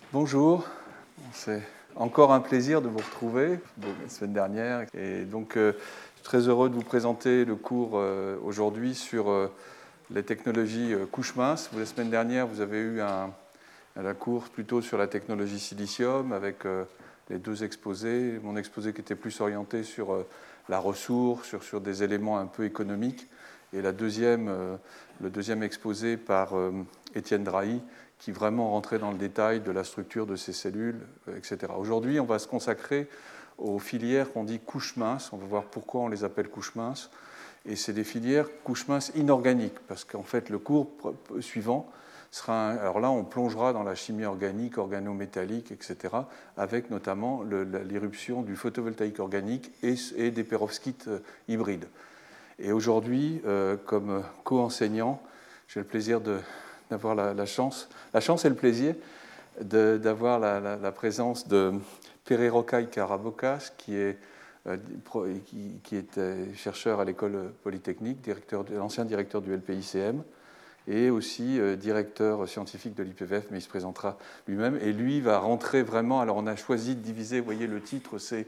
Bonjour, c'est encore un plaisir de vous retrouver la semaine dernière. Et donc, je suis très heureux de vous présenter le cours aujourd'hui sur les technologies couche mince. La semaine dernière, vous avez eu un cours plutôt sur la technologie silicium avec les deux exposés. Mon exposé qui était plus orienté sur la ressource, sur des éléments un peu économiques. Et le deuxième exposé par Étienne Drahi, qui vraiment rentrait dans le détail de la structure de ces cellules, etc. Aujourd'hui, on va se consacrer aux filières qu'on dit couche mince. On va voir pourquoi on les appelle couche mince. Et c'est des filières couche mince inorganiques, parce qu'en fait, le cours suivant sera... Alors là, on plongera dans la chimie organique, organométallique, etc., avec notamment l'irruption du photovoltaïque organique et des perovskites hybrides. Et aujourd'hui, comme co-enseignant, j'ai le plaisir d'avoir la chance et le plaisir d'avoir la présence de Pere Rocaille Carabokas, qui est chercheur à l'école polytechnique, ancien directeur du LPICM, et aussi directeur scientifique de l'IPVF, mais il se présentera lui-même. Et lui va rentrer vraiment... Alors on a choisi de diviser, vous voyez le titre, c'est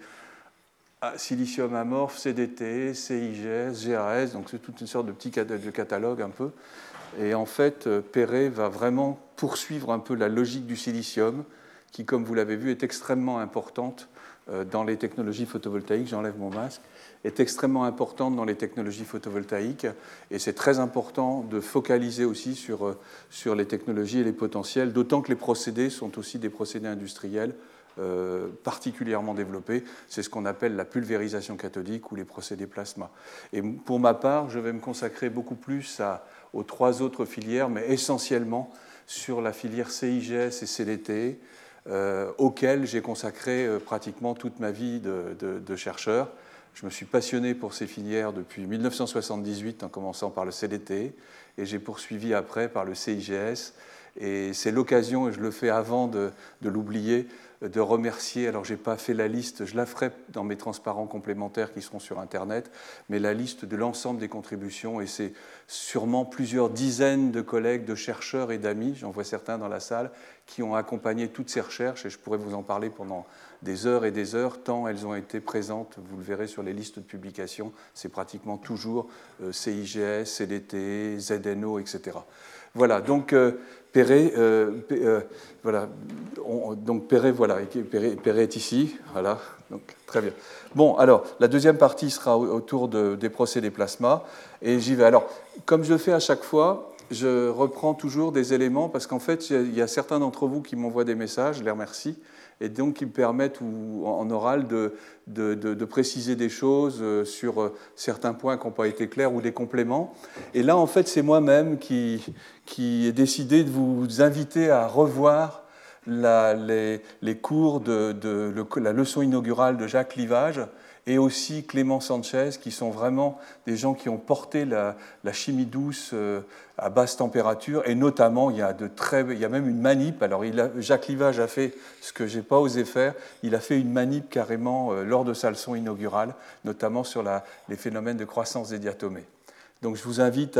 silicium amorphe, CDT, CIGS, GAS, donc c'est toute une sorte de petit catalogue un peu. Et en fait, Pere va vraiment poursuivre un peu la logique du silicium, qui, comme vous l'avez vu, est extrêmement importante dans les technologies photovoltaïques. J'enlève mon masque. Est extrêmement importante dans les technologies photovoltaïques. Et c'est très important de focaliser aussi sur les technologies et les potentiels, d'autant que les procédés sont aussi des procédés industriels particulièrement développés. C'est ce qu'on appelle la pulvérisation cathodique ou les procédés plasma. Et pour ma part, je vais me consacrer beaucoup plus aux trois autres filières, mais essentiellement sur la filière CIGS et CDT, auxquelles j'ai consacré pratiquement toute ma vie de chercheur. Je me suis passionné pour ces filières depuis 1978, en commençant par le CDT, et j'ai poursuivi après par le CIGS. Et c'est l'occasion, et je le fais avant de l'oublier, de remercier, alors je n'ai pas fait la liste, je la ferai dans mes transparents complémentaires qui seront sur Internet, mais la liste de l'ensemble des contributions, et c'est sûrement plusieurs dizaines de collègues, de chercheurs et d'amis, j'en vois certains dans la salle, qui ont accompagné toutes ces recherches, et je pourrais vous en parler pendant des heures et des heures, tant elles ont été présentes, vous le verrez sur les listes de publications, c'est pratiquement toujours CIGS, CDT, ZNO, etc. Voilà, donc Pere, voilà, donc Pere est ici, voilà, donc très bien. Bon, alors, la deuxième partie sera autour des procédés plasma, et j'y vais. Alors, comme je le fais à chaque fois, je reprends toujours des éléments, parce qu'en fait, il y a certains d'entre vous qui m'envoient des messages, je les remercie, et donc qui me permettent en oral de préciser des choses sur certains points qui n'ont pas été clairs ou des compléments. Et là, en fait, c'est moi-même qui ai décidé de vous inviter à revoir les cours de la leçon inaugurale de Jacques Livage et aussi Clément Sanchez, qui sont vraiment des gens qui ont porté la chimie douce à basse température, et notamment, il y a même une manip. Alors, Jacques Livage a fait ce que je n'ai pas osé faire, il a fait une manip carrément lors de sa leçon inaugurale, notamment sur les phénomènes de croissance des diatomées. Donc, je vous invite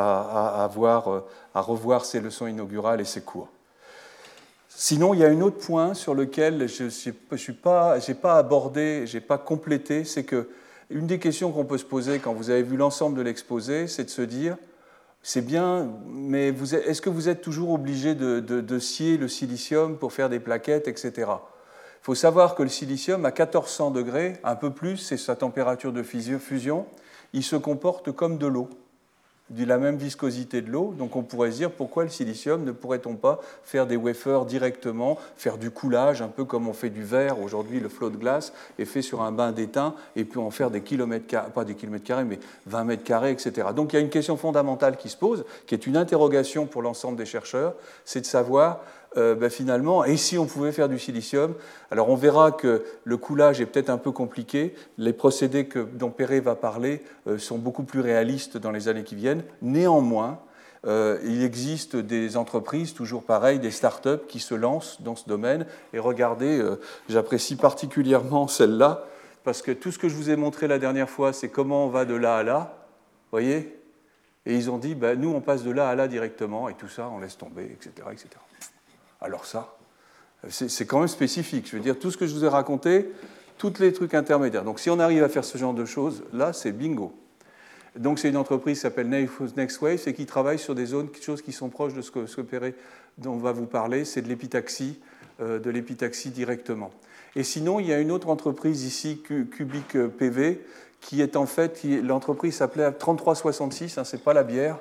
à revoir ces leçons inaugurales et ces cours. Sinon, il y a un autre point sur lequel je n'ai pas abordé, je n'ai pas complété, c'est qu'une des questions qu'on peut se poser quand vous avez vu l'ensemble de l'exposé, c'est de se dire, c'est bien, mais est-ce que vous êtes toujours obligé de scier le silicium pour faire des plaquettes, etc. Il faut savoir que le silicium, à 1400 degrés, un peu plus, c'est sa température de fusion, il se comporte comme de l'eau, de la même viscosité de l'eau. Donc on pourrait se dire, pourquoi le silicium ne pourrait-on pas faire des wafers directement, faire du coulage, un peu comme on fait du verre aujourd'hui, le flot de glace est fait sur un bain d'étain, et puis en faire des kilomètres carrés, pas des kilomètres carrés, mais 20 mètres carrés, etc. Donc il y a une question fondamentale qui se pose, qui est une interrogation pour l'ensemble des chercheurs, c'est de savoir finalement, et si on pouvait faire du silicium? Alors on verra que le coulage est peut-être un peu compliqué, les procédés dont Pere va parler sont beaucoup plus réalistes dans les années qui viennent. Néanmoins, il existe des entreprises, toujours pareil, des start-up qui se lancent dans ce domaine, et regardez, j'apprécie particulièrement celle-là, parce que tout ce que je vous ai montré la dernière fois, c'est comment on va de là à là, vous voyez? Et ils ont dit, nous on passe de là à là directement, et tout ça on laisse tomber, etc., etc. Alors ça, C'est quand même spécifique. Je veux dire, tout ce que je vous ai raconté, tous les trucs intermédiaires. Donc si on arrive à faire ce genre de choses, là, c'est bingo. Donc c'est une entreprise qui s'appelle NextWave et qui travaille sur des zones, choses qui sont proches de ce que Perret dont on va vous parler, c'est de l'épitaxie directement. Et sinon, il y a une autre entreprise ici, Cubic PV, qui est en fait, l'entreprise s'appelait 3366, hein, c'est pas la bière,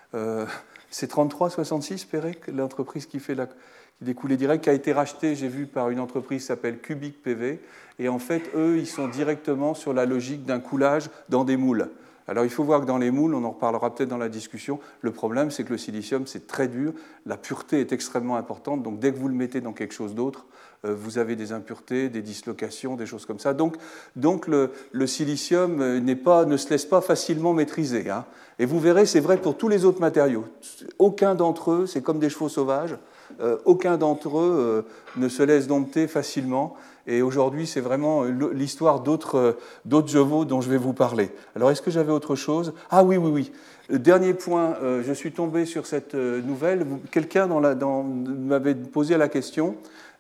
c'est 3366, Perret, l'entreprise qui fait des coulées directes, qui a été rachetée, j'ai vu, par une entreprise qui s'appelle Cubic PV, et en fait, eux, ils sont directement sur la logique d'un coulage dans des moules. Alors il faut voir que dans les moules, on en reparlera peut-être dans la discussion, le problème c'est que le silicium c'est très dur, la pureté est extrêmement importante, donc dès que vous le mettez dans quelque chose d'autre, vous avez des impuretés, des dislocations, des choses comme ça. Donc le silicium ne se laisse pas facilement maîtriser. Hein. Et vous verrez, c'est vrai pour tous les autres matériaux. Aucun d'entre eux, c'est comme des chevaux sauvages, aucun d'entre eux ne se laisse dompter facilement. Et aujourd'hui, c'est vraiment l'histoire d'autres chevaux dont je vais vous parler. Alors, est-ce que j'avais autre chose? Ah oui. Le dernier point, je suis tombé sur cette nouvelle. Quelqu'un m'avait posé la question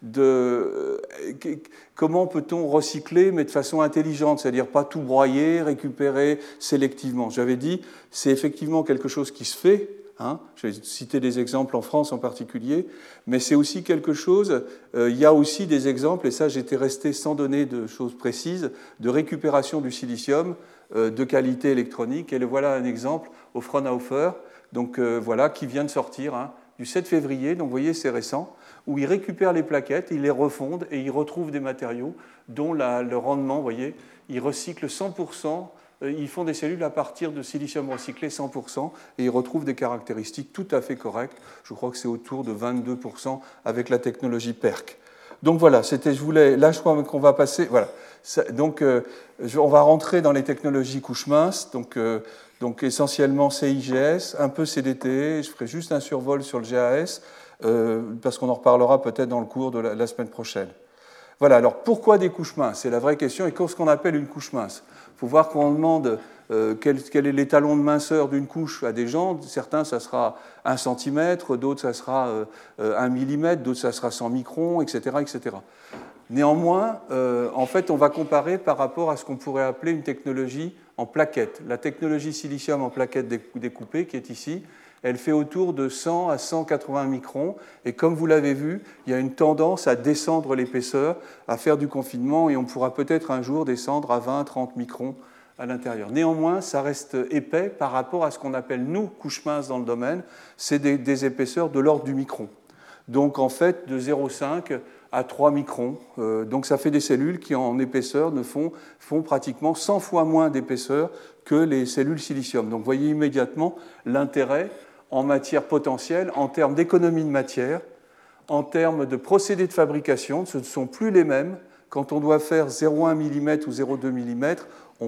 de comment peut-on recycler, mais de façon intelligente, c'est-à-dire pas tout broyer, récupérer sélectivement. J'avais dit, c'est effectivement quelque chose qui se fait. Hein, je vais citer des exemples en France en particulier, mais c'est aussi quelque chose, il y a aussi des exemples, et ça j'étais resté sans donner de choses précises, de récupération du silicium de qualité électronique, et le voilà un exemple au Fraunhofer, donc voilà, qui vient de sortir hein, du 7 février, donc vous voyez c'est récent, où ils récupèrent les plaquettes, ils les refondent et ils retrouvent des matériaux dont le rendement, vous voyez, ils recyclent 100%. Ils font des cellules à partir de silicium recyclé 100% et ils retrouvent des caractéristiques tout à fait correctes. Je crois que c'est autour de 22% avec la technologie PERC. Donc voilà, là je crois qu'on va passer. Voilà. Donc on va rentrer dans les technologies couches minces, donc essentiellement CIGS, un peu CDT. Je ferai juste un survol sur le GAS parce qu'on en reparlera peut-être dans le cours de la semaine prochaine. Voilà, alors pourquoi des couches minces? C'est la vraie question. Et qu'est-ce qu'on appelle une couche mince? Il faut voir qu'on demande quel est l'étalon de minceur d'une couche à des gens. Certains, ça sera 1 cm, d'autres, ça sera 1 mm, d'autres, ça sera 100 microns, etc. etc. Néanmoins, en fait, on va comparer par rapport à ce qu'on pourrait appeler une technologie en plaquettes. La technologie silicium en plaquettes découpées, qui est ici, elle fait autour de 100 à 180 microns. Et comme vous l'avez vu, il y a une tendance à descendre l'épaisseur, à faire du confinement, et on pourra peut-être un jour descendre à 20-30 microns à l'intérieur. Néanmoins, ça reste épais par rapport à ce qu'on appelle, nous, couches minces dans le domaine, c'est des épaisseurs de l'ordre du micron. Donc en fait, de 0,5 à 3 microns. Donc ça fait des cellules qui, en épaisseur, font pratiquement 100 fois moins d'épaisseur que les cellules silicium. Donc vous voyez immédiatement l'intérêt en matière potentielle, en termes d'économie de matière, en termes de procédés de fabrication, ce ne sont plus les mêmes. Quand on doit faire 0,1 mm ou 0,2 mm,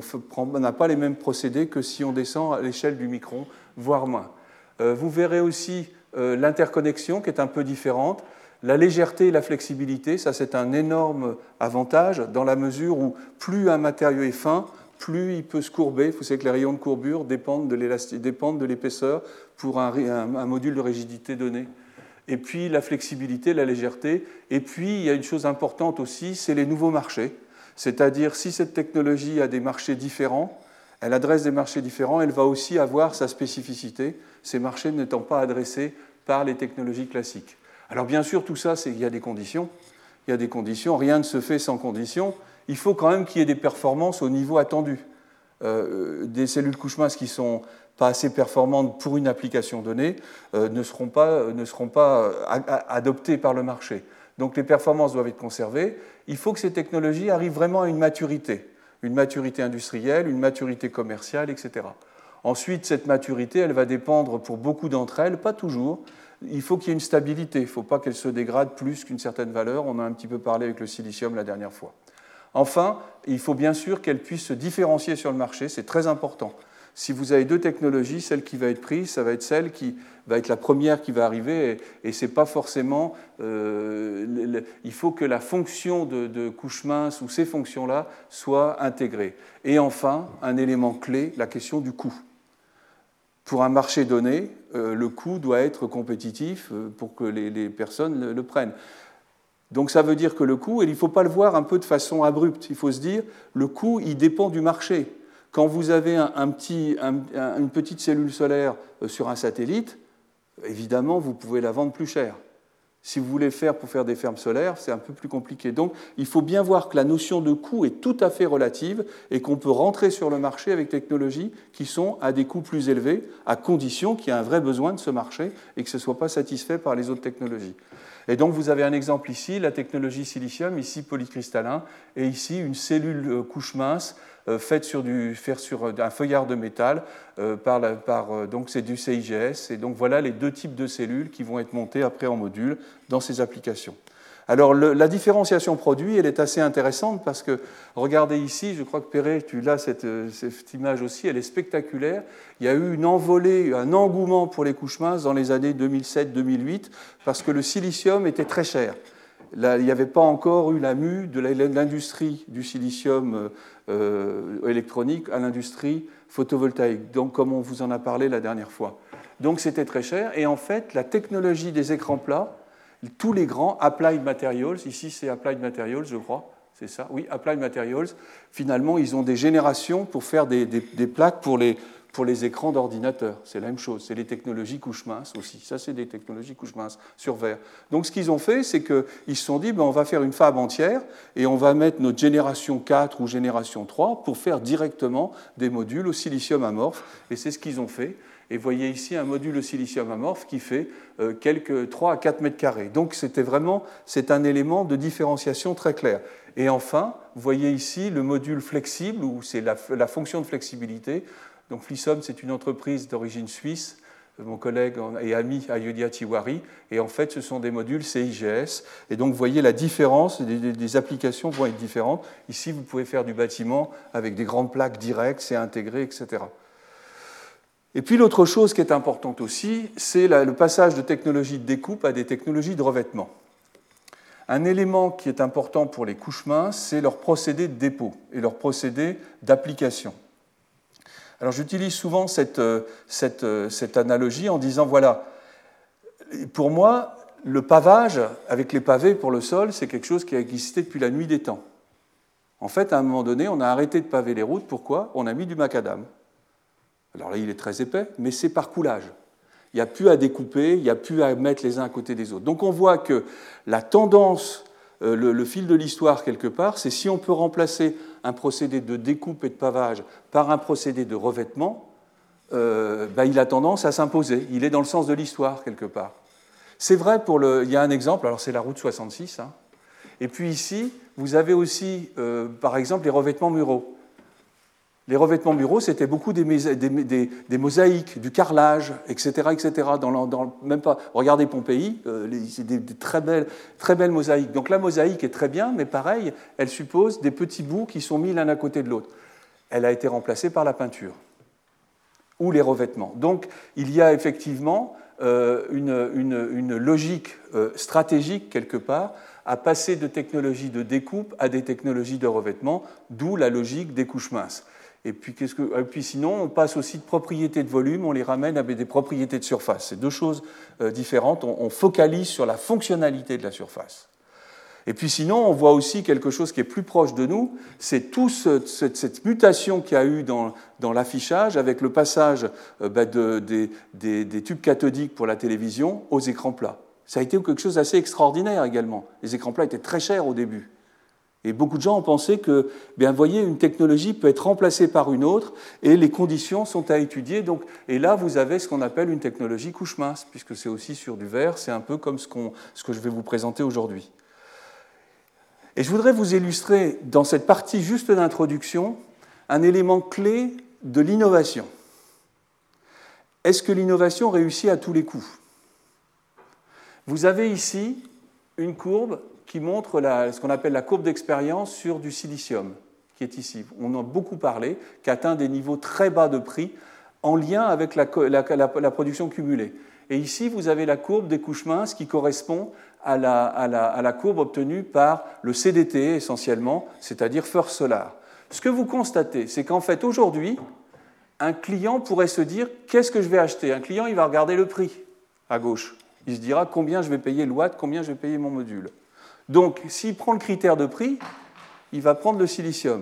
on n'a pas les mêmes procédés que si on descend à l'échelle du micron, voire moins. Vous verrez aussi l'interconnexion qui est un peu différente. La légèreté et la flexibilité, ça c'est un énorme avantage dans la mesure où plus un matériau est fin, plus il peut se courber. Vous savez que les rayons de courbure dépendent de l'épaisseur pour un module de rigidité donné. Et puis la flexibilité, la légèreté. Et puis il y a une chose importante aussi, c'est les nouveaux marchés. C'est-à-dire si cette technologie a des marchés différents, elle adresse des marchés différents, elle va aussi avoir sa spécificité, ces marchés n'étant pas adressés par les technologies classiques. Alors bien sûr, tout ça, il y a des conditions. Il y a des conditions, rien ne se fait sans conditions. Il faut quand même qu'il y ait des performances au niveau attendu. Des cellules couches minces qui ne sont pas assez performantes pour une application donnée ne seront pas adoptées par le marché. Donc les performances doivent être conservées. Il faut que ces technologies arrivent vraiment à une maturité industrielle, une maturité commerciale, etc. Ensuite, cette maturité, elle va dépendre pour beaucoup d'entre elles, pas toujours. Il faut qu'il y ait une stabilité, il ne faut pas qu'elle se dégrade plus qu'une certaine valeur. On a un petit peu parlé avec le silicium la dernière fois. Enfin, il faut bien sûr qu'elle puisse se différencier sur le marché, c'est très important. Si vous avez deux technologies, celle qui va être prise, ça va être celle qui va être la première qui va arriver, et c'est pas forcément... il faut que la fonction de couche mince ou ces fonctions-là soient intégrées. Et enfin, un élément clé, la question du coût. Pour un marché donné, le coût doit être compétitif pour que les personnes le prennent. Donc ça veut dire que le coût, et il ne faut pas le voir un peu de façon abrupte, il faut se dire, le coût, il dépend du marché. Quand vous avez une petite cellule solaire sur un satellite, évidemment, vous pouvez la vendre plus cher. Si vous voulez faire pour faire des fermes solaires, c'est un peu plus compliqué. Donc, il faut bien voir que la notion de coût est tout à fait relative et qu'on peut rentrer sur le marché avec des technologies qui sont à des coûts plus élevés, à condition qu'il y ait un vrai besoin de ce marché et que ce ne soit pas satisfait par les autres technologies. Et donc, vous avez un exemple ici, la technologie silicium, ici polycristallin, et ici une cellule couche mince faite sur un feuillard de métal, donc c'est du CIGS. Et donc voilà les deux types de cellules qui vont être montées après en module dans ces applications. Alors la différenciation produit, elle est assez intéressante parce que, regardez ici, je crois que Perret, tu l'as cette image aussi, elle est spectaculaire. Il y a eu une envolée, un engouement pour les couches minces dans les années 2007-2008 parce que le silicium était très cher. Là, il n'y avait pas encore eu la mue de l'industrie du silicium électronique à l'industrie photovoltaïque, donc comme on vous en a parlé la dernière fois. Donc c'était très cher, et en fait, la technologie des écrans plats, tous les grands, Applied Materials, ici c'est Applied Materials, je crois, c'est ça, oui, Applied Materials, finalement, ils ont des générations pour faire des plaques pour les écrans d'ordinateur. C'est la même chose, c'est les technologies couches minces aussi. Ça, c'est des technologies couches minces sur verre. Donc, ce qu'ils ont fait, c'est qu'ils se sont dit, on va faire une fab entière et on va mettre notre génération 4 ou génération 3 pour faire directement des modules au silicium amorphe. Et c'est ce qu'ils ont fait. Et vous voyez ici un module au silicium amorphe qui fait 3 à 4 mètres carrés. Donc, c'est un élément de différenciation très clair. Et enfin, vous voyez ici le module flexible, où c'est la fonction de flexibilité. Donc Flissom, c'est une entreprise d'origine suisse, mon collègue et ami Ayodhya Tiwari, et en fait, ce sont des modules CIGS. Et donc, vous voyez la différence, des applications vont être différentes. Ici, vous pouvez faire du bâtiment avec des grandes plaques directes, c'est intégré, etc. Et puis, l'autre chose qui est importante aussi, c'est le passage de technologies de découpe à des technologies de revêtement. Un élément qui est important pour les couches minces, c'est leur procédé de dépôt et leur procédé d'application. Alors j'utilise souvent cette analogie en disant, voilà, pour moi, le pavage avec les pavés pour le sol, c'est quelque chose qui a existé depuis la nuit des temps. En fait, à un moment donné, on a arrêté de paver les routes. Pourquoi ? On a mis du macadam. Alors là, il est très épais, mais c'est par coulage. Il n'y a plus à découper, il n'y a plus à mettre les uns à côté des autres. Donc on voit que la tendance, le fil de l'histoire quelque part, c'est si on peut remplacer un procédé de découpe et de pavage par un procédé de revêtement, il a tendance à s'imposer. Il est dans le sens de l'histoire quelque part. C'est vrai il y a un exemple, alors c'est la route 66, hein. Et puis ici, vous avez aussi, par exemple, les revêtements muraux. Les revêtements muraux, c'était beaucoup des mosaïques, du carrelage, etc., etc. Même pas. Regardez Pompéi, c'est des très belles mosaïques. Donc la mosaïque est très bien, mais pareil, elle suppose des petits bouts qui sont mis l'un à côté de l'autre. Elle a été remplacée par la peinture ou les revêtements. Donc il y a effectivement une logique stratégique quelque part à passer de technologies de découpe à des technologies de revêtement, d'où la logique des couches minces. Et puis sinon, on passe aussi de propriétés de volume, on les ramène à des propriétés de surface. C'est deux choses différentes. On focalise sur la fonctionnalité de la surface. Et puis sinon, on voit aussi quelque chose qui est plus proche de nous, c'est toute cette mutation qu'il y a eu dans l'affichage avec le passage des tubes cathodiques pour la télévision aux écrans plats. Ça a été quelque chose d'assez extraordinaire également. Les écrans plats étaient très chers au début. Et beaucoup de gens ont pensé que, vous voyez, une technologie peut être remplacée par une autre et les conditions sont à étudier. Donc, et là, vous avez ce qu'on appelle une technologie couche mince, puisque c'est aussi sur du verre, c'est un peu comme ce que je vais vous présenter aujourd'hui. Et je voudrais vous illustrer, dans cette partie juste d'introduction, un élément clé de l'innovation. Est-ce que l'innovation réussit à tous les coups ? Vous avez ici une courbe qui montre ce qu'on appelle la courbe d'expérience sur du silicium, qui est ici. On en a beaucoup parlé, qui atteint des niveaux très bas de prix en lien avec la production cumulée. Et ici, vous avez la courbe des couches minces qui correspond à la courbe obtenue par le CDTE essentiellement, c'est-à-dire First Solar. Ce que vous constatez, c'est qu'en fait, aujourd'hui, un client pourrait se dire « qu'est-ce que je vais acheter ?» Un client, il va regarder le prix à gauche. Il se dira combien je vais payer le watt, combien je vais payer mon module. Donc, s'il prend le critère de prix, il va prendre le silicium.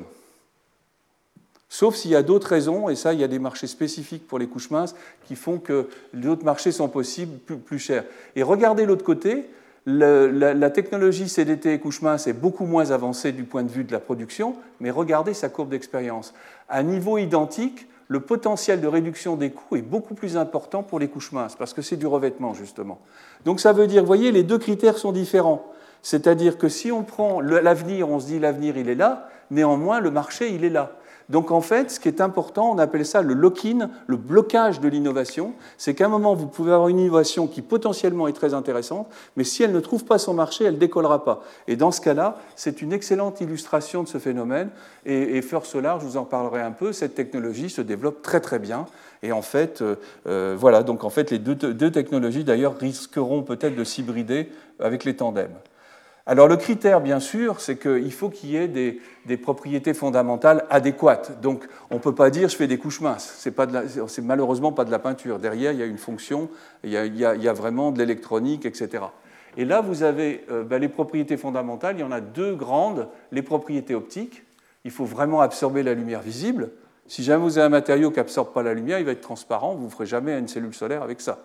Sauf s'il y a d'autres raisons, et ça, il y a des marchés spécifiques pour les couches minces qui font que d'autres marchés sont possibles, plus chers. Et regardez l'autre côté, la technologie CDT et couches minces est beaucoup moins avancée du point de vue de la production, mais regardez sa courbe d'expérience. À niveau identique, le potentiel de réduction des coûts est beaucoup plus important pour les couches minces, parce que c'est du revêtement, justement. Donc ça veut dire, vous voyez, les deux critères sont différents. C'est-à-dire que si on prend l'avenir, on se dit l'avenir, il est là, néanmoins, le marché, il est là. Donc en fait, ce qui est important, on appelle ça le lock-in, le blocage de l'innovation. C'est qu'à un moment, vous pouvez avoir une innovation qui potentiellement est très intéressante, mais si elle ne trouve pas son marché, elle ne décollera pas. Et dans ce cas-là, c'est une excellente illustration de ce phénomène. Et First Solar, je vous en parlerai un peu, cette technologie se développe très très bien. Et en fait, voilà, donc en fait, les deux technologies d'ailleurs risqueront peut-être de s'hybrider avec les tandems. Alors le critère, bien sûr, c'est qu'il faut qu'il y ait des propriétés fondamentales adéquates. Donc on ne peut pas dire je fais des couches minces. C'est malheureusement pas de la peinture. Derrière, il y a une fonction, il y a vraiment de l'électronique, etc. Et là, vous avez les propriétés fondamentales. Il y en a deux grandes. Les propriétés optiques. Il faut vraiment absorber la lumière visible. Si jamais vous avez un matériau qui n'absorbe pas la lumière, il va être transparent. Vous ne ferez jamais une cellule solaire avec ça.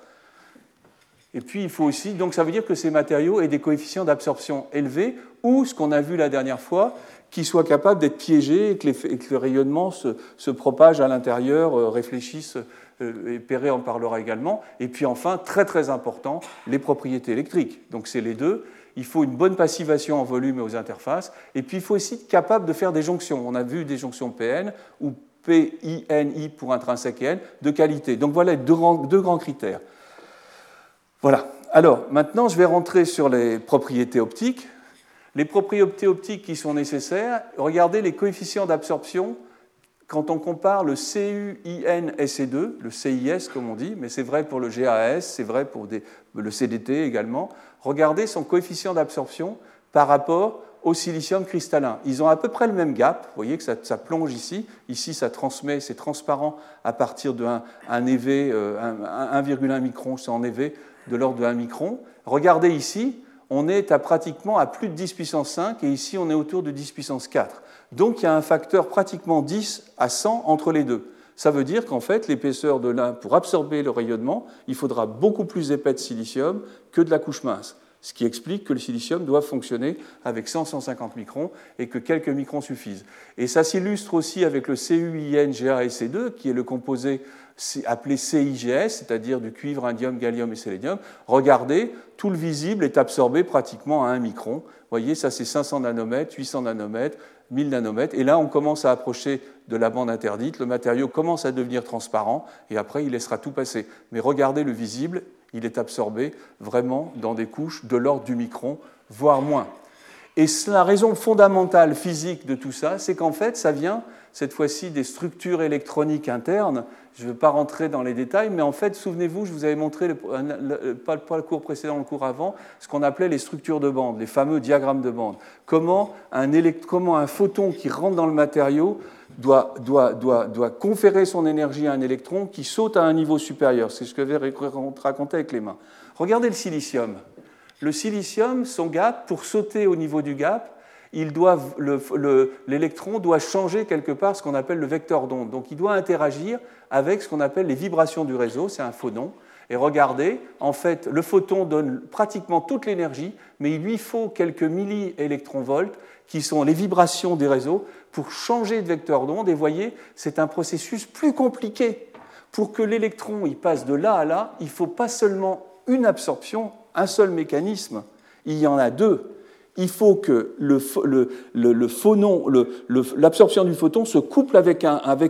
Et puis, il faut aussi, donc ça veut dire que ces matériaux aient des coefficients d'absorption élevés ou, ce qu'on a vu la dernière fois, qu'ils soient capables d'être piégés et que le rayonnement se propage à l'intérieur, réfléchisse, et Perret en parlera également. Et puis enfin, très très important, les propriétés électriques. Donc c'est les deux. Il faut une bonne passivation en volume et aux interfaces. Et puis il faut aussi être capable de faire des jonctions. On a vu des jonctions PN ou PINI pour intrinsèque et N de qualité. Donc voilà deux grands critères. Voilà. Alors, maintenant, je vais rentrer sur les propriétés optiques. Les propriétés optiques qui sont nécessaires, regardez les coefficients d'absorption quand on compare le CU-IN-SE2, le CIS comme on dit, mais c'est vrai pour le GAS, c'est vrai pour le CDT également. Regardez son coefficient d'absorption par rapport au silicium cristallin. Ils ont à peu près le même gap. Vous voyez que ça plonge ici. Ici, ça transmet, c'est transparent à partir de 1,1 micron, c'est en EV, de l'ordre de 1 micron. Regardez ici, on est pratiquement à plus de 10 puissance 5 et ici on est autour de 10 puissance 4. Donc il y a un facteur pratiquement 10 à 100 entre les deux. Ça veut dire qu'en fait l'épaisseur de l'un, pour absorber le rayonnement, il faudra beaucoup plus épais de silicium que de la couche mince. Ce qui explique que le silicium doit fonctionner avec 100-150 microns et que quelques microns suffisent. Et ça s'illustre aussi avec le CuIn-GaSE2 qui est le composé appelé CIGS, c'est-à-dire du cuivre, indium, gallium et sélénium. Regardez, tout le visible est absorbé pratiquement à 1 micron. Vous voyez, ça c'est 500 nanomètres, 800 nanomètres, 1000 nanomètres. Et là, on commence à approcher de la bande interdite. Le matériau commence à devenir transparent et après, il laissera tout passer. Mais regardez le visible, il est absorbé vraiment dans des couches de l'ordre du micron, voire moins. Et la raison fondamentale physique de tout ça, c'est qu'en fait, ça vient cette fois-ci des structures électroniques internes. Je ne vais pas rentrer dans les détails, mais en fait, souvenez-vous, je vous avais montré, pas le cours précédent, le cours avant, ce qu'on appelait les structures de bande, les fameux diagrammes de bande. Comment un photon qui rentre dans le matériau doit conférer son énergie à un électron qui saute à un niveau supérieur. C'est ce que je vais raconter avec les mains. Regardez le silicium. Le silicium, son gap, pour sauter au niveau du gap, l'électron doit changer quelque part ce qu'on appelle le vecteur d'onde. Donc il doit interagir avec ce qu'on appelle les vibrations du réseau, c'est un phonon. Et regardez, en fait, le photon donne pratiquement toute l'énergie, mais il lui faut quelques milliélectronvolts, qui sont les vibrations des réseaux, pour changer de vecteur d'onde. Et voyez, c'est un processus plus compliqué. Pour que l'électron il passe de là à là, il ne faut pas seulement une absorption, un seul mécanisme, il y en a deux. Il faut que l'absorption du photon se couple avec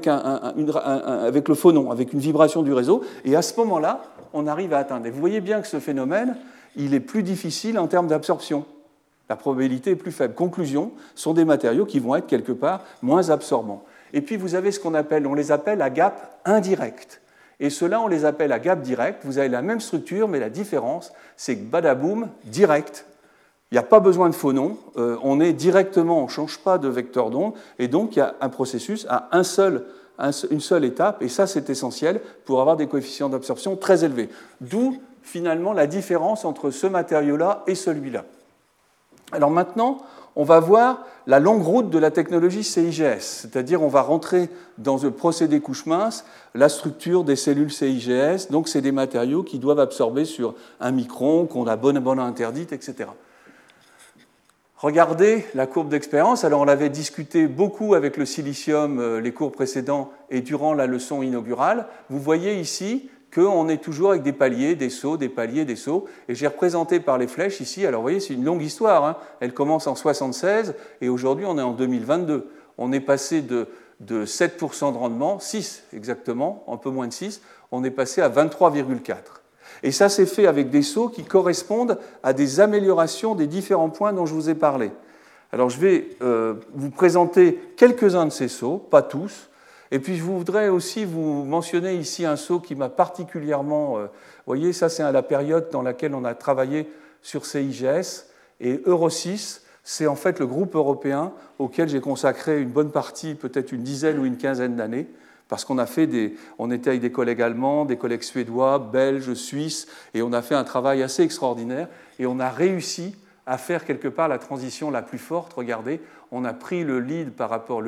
le phonon, avec une vibration du réseau, et à ce moment-là, on arrive à atteindre. Et vous voyez bien que ce phénomène, il est plus difficile en termes d'absorption. La probabilité est plus faible. Conclusion, ce sont des matériaux qui vont être quelque part moins absorbants. Et puis vous avez ce qu'on appelle, on les appelle à gap indirect. Et ceux-là, on les appelle à gap direct. Vous avez la même structure, mais la différence, c'est que badaboum, direct. Il n'y a pas besoin de phonon, on est directement, on ne change pas de vecteur d'onde, et donc il y a un processus à une seule étape, et ça c'est essentiel pour avoir des coefficients d'absorption très élevés. D'où finalement la différence entre ce matériau-là et celui-là. Alors maintenant, on va voir la longue route de la technologie CIGS, c'est-à-dire on va rentrer dans le procédé couche mince la structure des cellules CIGS, donc c'est des matériaux qui doivent absorber sur un micron, qu'on a bonne interdite, etc. Regardez la courbe d'expérience. Alors on l'avait discuté beaucoup avec le silicium les cours précédents et durant la leçon inaugurale. Vous voyez ici qu'on est toujours avec des paliers, des sauts, des paliers, des sauts. Et j'ai représenté par les flèches ici. Alors vous voyez, c'est une longue histoire, hein. Elle commence en 1976 et aujourd'hui on est en 2022. On est passé de 7% de rendement, 6 exactement, un peu moins de 6, on est passé à 23,4. Et ça s'est fait avec des sauts qui correspondent à des améliorations des différents points dont je vous ai parlé. Alors je vais vous présenter quelques-uns de ces sauts, pas tous. Et puis je voudrais aussi vous mentionner ici un saut qui m'a particulièrement... vous voyez, ça c'est à la période dans laquelle on a travaillé sur CIGS. Et Euro 6, c'est en fait le groupe européen auquel j'ai consacré une bonne partie, peut-être une dizaine ou une quinzaine d'années, parce qu'on était avec des collègues allemands, des collègues suédois, belges, suisses, et on a fait un travail assez extraordinaire, et on a réussi à faire quelque part la transition la plus forte. Regardez, on a pris le lead par rapport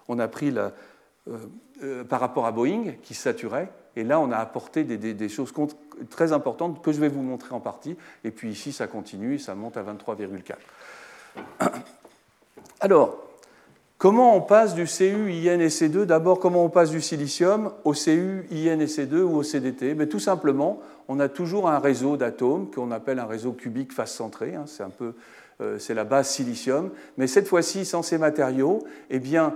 à Boeing, qui saturait, et là on a apporté des choses très importantes que je vais vous montrer en partie, et puis ici ça continue, ça monte à 23,4. Alors, comment on passe du CU, IN et C2 ? D'abord, comment on passe du silicium au CU, IN et C2 ou au CDT ? Mais tout simplement, on a toujours un réseau d'atomes qu'on appelle un réseau cubique face-centré. Hein, c'est la base silicium. Mais cette fois-ci, sans ces matériaux, eh bien,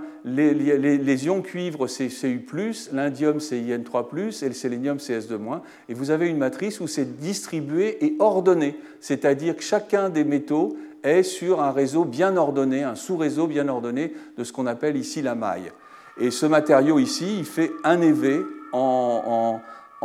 les ions cuivre, c'est Cu+, l'indium, c'est IN3+, et le sélénium, c'est S2-. Et vous avez une matrice où c'est distribué et ordonné. C'est-à-dire que chacun des métaux est sur un réseau bien ordonné, un sous-réseau bien ordonné de ce qu'on appelle ici la maille. Et ce matériau ici, il fait un EV en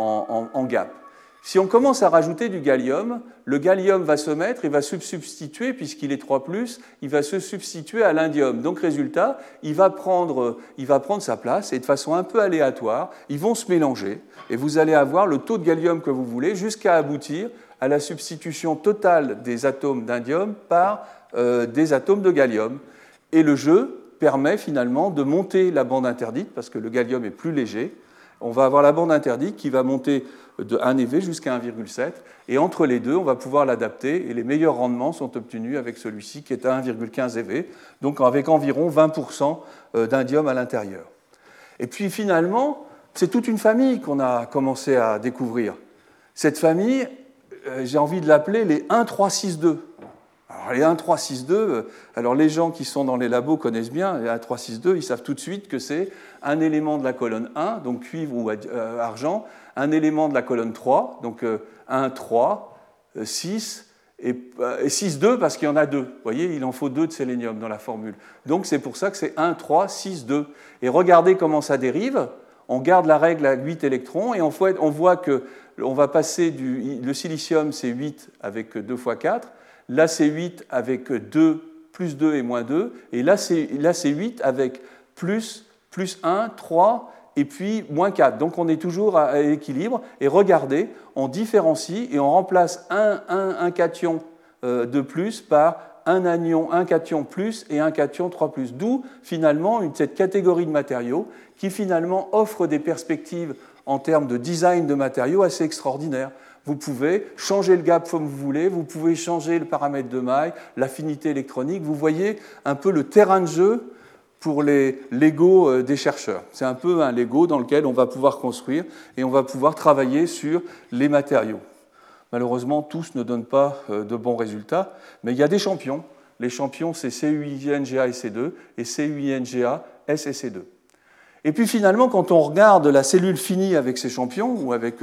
gap. Si on commence à rajouter du gallium, le gallium va se mettre et va se substituer, puisqu'il est 3+, il va se substituer à l'indium. Donc résultat, il va prendre sa place et de façon un peu aléatoire, ils vont se mélanger et vous allez avoir le taux de gallium que vous voulez jusqu'à aboutir à la substitution totale des atomes d'indium par des atomes de gallium. Et le jeu permet finalement de monter la bande interdite, parce que le gallium est plus léger. On va avoir la bande interdite qui va monter de 1 eV jusqu'à 1,7, et entre les deux, on va pouvoir l'adapter, et les meilleurs rendements sont obtenus avec celui-ci qui est à 1,15 eV, donc avec environ 20% d'indium à l'intérieur. Et puis finalement, c'est toute une famille qu'on a commencé à découvrir. Cette famille, j'ai envie de l'appeler les 1,3,6,2. Alors les 1,3,6,2, alors les gens qui sont dans les labos connaissent bien, les 1,3,6,2, ils savent tout de suite que c'est un élément de la colonne 1, donc cuivre ou argent, un élément de la colonne 3, donc 1, 3, 6, et 6, 2 parce qu'il y en a 2. Vous voyez, il en faut 2 de sélénium dans la formule. Donc c'est pour ça que c'est 1, 3, 6, 2. Et regardez comment ça dérive. On garde la règle à 8 électrons et on voit qu'on va passer le silicium, c'est 8 avec 2 fois 4. Là, c'est 8 avec 2, plus 2 et moins 2. Et là, c'est 8 avec plus 1, 3 et puis moins 4. Donc, on est toujours à l'équilibre. Et regardez, on différencie et on remplace un cation de plus par un anion, un cation plus et un cation 3+. D'où, finalement, cette catégorie de matériaux qui, finalement, offre des perspectives en termes de design de matériaux assez extraordinaires. Vous pouvez changer le gap comme vous voulez, vous pouvez changer le paramètre de maille, l'affinité électronique. Vous voyez un peu le terrain de jeu pour les Lego des chercheurs. C'est un peu un Lego dans lequel on va pouvoir construire et on va pouvoir travailler sur les matériaux. Malheureusement, tous ne donnent pas de bons résultats, mais il y a des champions. Les champions, c'est CuINGA et C2 et CuINGA, S et C2. Et puis finalement, quand on regarde la cellule finie avec ces champions, ou avec